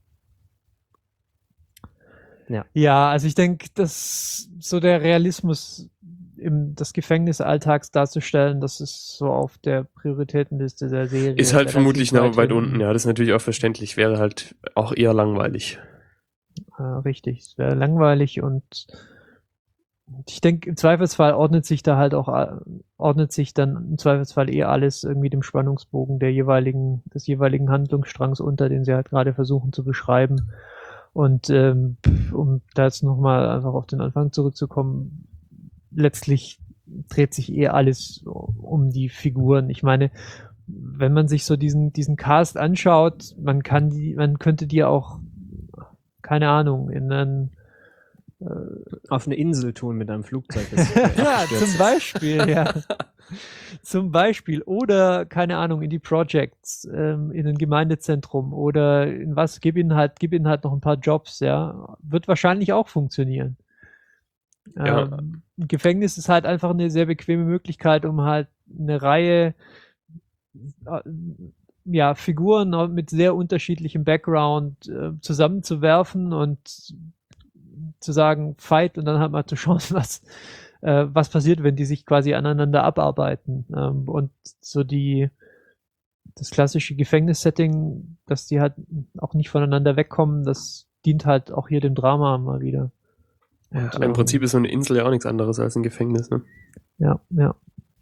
ja, also ich denke, dass so der Realismus im, des Gefängnisalltags darzustellen, das ist so auf der Prioritätenliste der Serie. Ist halt relativ vermutlich noch weit hinten. unten. Ja, das ist natürlich auch verständlich. Wäre halt auch eher langweilig. Äh, richtig, es wäre langweilig und ich denke, im Zweifelsfall ordnet sich da halt auch, äh, ordnet sich dann im Zweifelsfall eh alles irgendwie dem Spannungsbogen der jeweiligen, des jeweiligen Handlungsstrangs unter, den sie halt gerade versuchen zu beschreiben. Und ähm, pf, um da jetzt nochmal einfach auf den Anfang zurückzukommen, letztlich dreht sich eh alles um die Figuren. Ich meine, wenn man sich so diesen, diesen Cast anschaut, man kann die, man könnte die auch, keine Ahnung, in einen Auf eine Insel tun mit einem Flugzeug. das, äh, ja, abgestürzt zum ist. Beispiel, ja. Zum Beispiel. Oder, keine Ahnung, in die Projects, ähm, in ein Gemeindezentrum oder in was, gib ihnen halt, gib ihnen halt noch ein paar Jobs, ja. Wird wahrscheinlich auch funktionieren. Ja. Ähm, ein Gefängnis ist halt einfach eine sehr bequeme Möglichkeit, um halt eine Reihe äh, ja, Figuren mit sehr unterschiedlichem Background äh, zusammenzuwerfen und zu sagen, fight und dann halt mal zu schauen, was, äh, was passiert, wenn die sich quasi aneinander abarbeiten. Ähm, und so die, das klassische Gefängnissetting, dass die halt auch nicht voneinander wegkommen, das dient halt auch hier dem Drama mal wieder. Und, Ja, Im ähm, Prinzip ist so eine Insel ja auch nichts anderes als ein Gefängnis, ne? Ja, ja.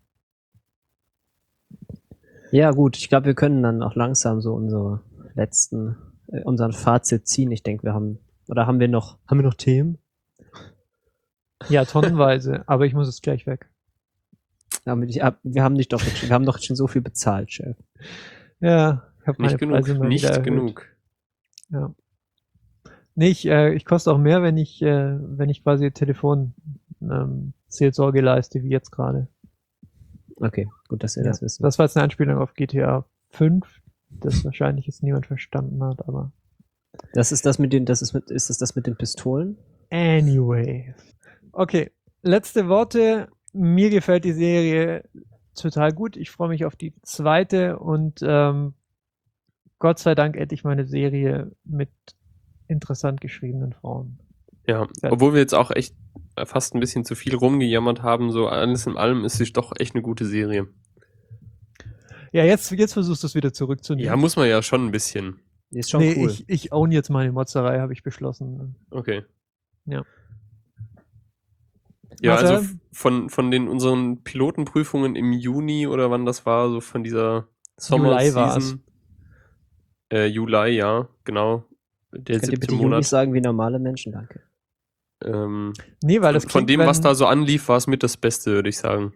Ja, gut, ich glaube, wir können dann auch langsam so unsere letzten, äh, unseren Fazit ziehen. Ich denke, wir haben, oder haben wir noch, haben wir noch Themen? Ja, tonnenweise, aber ich muss jetzt gleich weg. Aber ich, hab- wir haben nicht doch, jetzt schon- wir haben doch schon so viel bezahlt, Chef. Ja, ich habe meine Nicht genug, Preise mal nicht wieder erhöht. genug. Ja. Nee, ich, äh, ich koste auch mehr, wenn ich, äh, wenn ich quasi Telefon ähm, Seelsorge leiste, wie jetzt gerade. Okay, gut, dass wir Ja. das wissen. Das war jetzt eine Anspielung auf G T A fünf, das wahrscheinlich jetzt niemand verstanden hat, aber Das ist das mit den, das ist mit, ist das das mit den Pistolen? anyway. Okay, letzte Worte. Mir gefällt die Serie total gut. Ich freue mich auf die zweite und ähm, Gott sei Dank endlich mal eine Serie mit interessant geschriebenen Frauen. Ja, obwohl wir jetzt auch echt fast ein bisschen zu viel rumgejammert haben, so alles in allem ist es doch echt eine gute Serie. Ja, jetzt, jetzt versuchst du es wieder zurückzunehmen. Ja, muss man ja schon ein bisschen. Ist schon nee, cool. ich, ich own jetzt meine Motzerei, habe ich beschlossen. Okay. Ja. Ja, Marcel? also f- von, von den unseren Pilotenprüfungen im Juni oder wann das war, so von dieser Juli war's. Sommer-Season. Äh, Juli, ja, genau. Der Könnt ihr bitte siebte Juli Monat. sagen wie normale Menschen? Danke. Ähm, Nee, weil das von klingt, dem, wenn, was da so anlief, war es mit das Beste, würde ich sagen.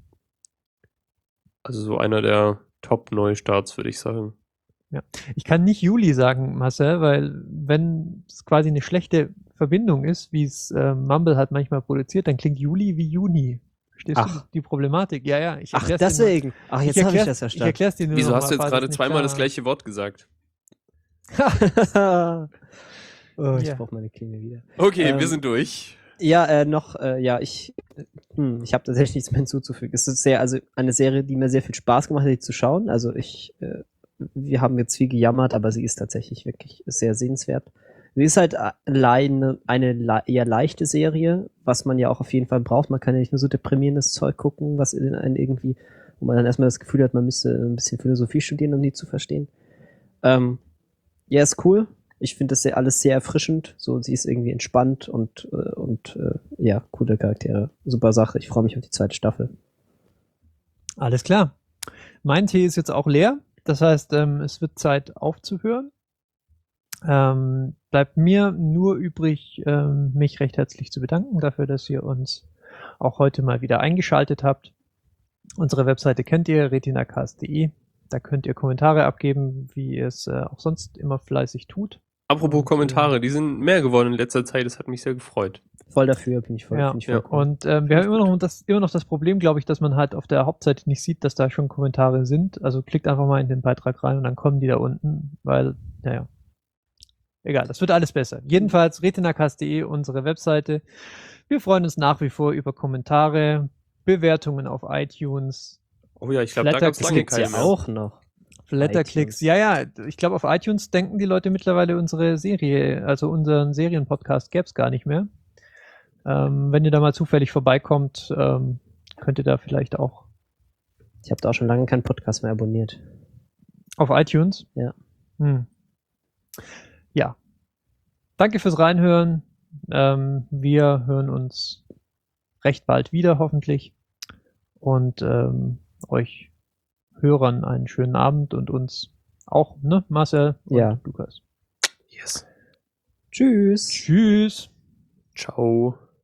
Also so einer der Top-Neustarts, würde ich sagen. ich kann nicht Juli sagen, Marcel, weil wenn es quasi eine schlechte Verbindung ist, wie es äh, Mumble halt manchmal produziert, dann klingt Juli wie Juni. Verstehst Ach. du die Problematik? Ja, ja. Ich Ach, erklär's dir nur- deswegen. Ach, jetzt ich habe ich erklär's- das Ich verstanden. erklär's dir nur Wieso noch hast mal, du jetzt falls gerade es nicht zweimal klar das war. gleiche Wort gesagt? oh, ich Ja. brauche meine Klinge wieder. Okay, Ähm, wir sind durch. Ja, äh, noch, äh, ja, ich, hm, ich habe tatsächlich nichts mehr hinzuzufügen. Es ist sehr, also eine Serie, die mir sehr viel Spaß gemacht hat, die zu schauen. Also ich, äh, wir haben jetzt viel gejammert, aber sie ist tatsächlich wirklich sehr sehenswert. Sie ist halt alleine eine le eher leichte Serie, was man ja auch auf jeden Fall braucht. Man kann ja nicht nur so deprimierendes Zeug gucken, was in einen irgendwie, wo man dann erstmal das Gefühl hat, man müsste ein bisschen Philosophie studieren, um die zu verstehen. Ähm, ja, ist cool. Ich finde das sehr, alles sehr erfrischend. So, sie ist irgendwie entspannt und, äh, und äh, ja, coole Charaktere. Super Sache. Ich freue mich auf die zweite Staffel. Alles klar. Mein Tee ist jetzt auch leer. Das heißt, ähm, es wird Zeit aufzuhören. Ähm, bleibt mir nur übrig, ähm, mich recht herzlich zu bedanken dafür, dass ihr uns auch heute mal wieder eingeschaltet habt. Unsere Webseite kennt ihr, retinacast punkt de. Da könnt ihr Kommentare abgeben, wie ihr es äh, auch sonst immer fleißig tut. Apropos und, äh, Kommentare, die sind mehr geworden in letzter Zeit, das hat mich sehr gefreut. Voll dafür, bin ich voll, Ja, bin ich ja. voll cool. Und ähm, wir haben immer noch das, immer noch das Problem, glaube ich, dass man halt auf der Hauptseite nicht sieht, dass da schon Kommentare sind. Also klickt einfach mal in den Beitrag rein und dann kommen die da unten, weil, naja. Egal, das wird alles besser. Jedenfalls retinacast punkt de, unsere Webseite. Wir freuen uns nach wie vor über Kommentare, Bewertungen auf iTunes, Oh ja, ich glaube, da Flatter gab es Das lange gibt's keine ja mehr. auch noch. Flatterklicks. iTunes. Ja, ja, ich glaube, auf iTunes denken die Leute mittlerweile unsere Serie, also unseren Serienpodcast gäbe es gar nicht mehr. Ähm, wenn ihr da mal zufällig vorbeikommt, ähm, könnt ihr da vielleicht auch Ich habe da auch schon lange keinen Podcast mehr abonniert. auf iTunes. Ja. Hm. Ja. Danke fürs Reinhören. Ähm, wir hören uns recht bald wieder, hoffentlich. Und ähm, euch Hörern einen schönen Abend und uns auch, ne, Marcel und Ja. Lukas. Yes. Tschüss. Tschüss. Ciao.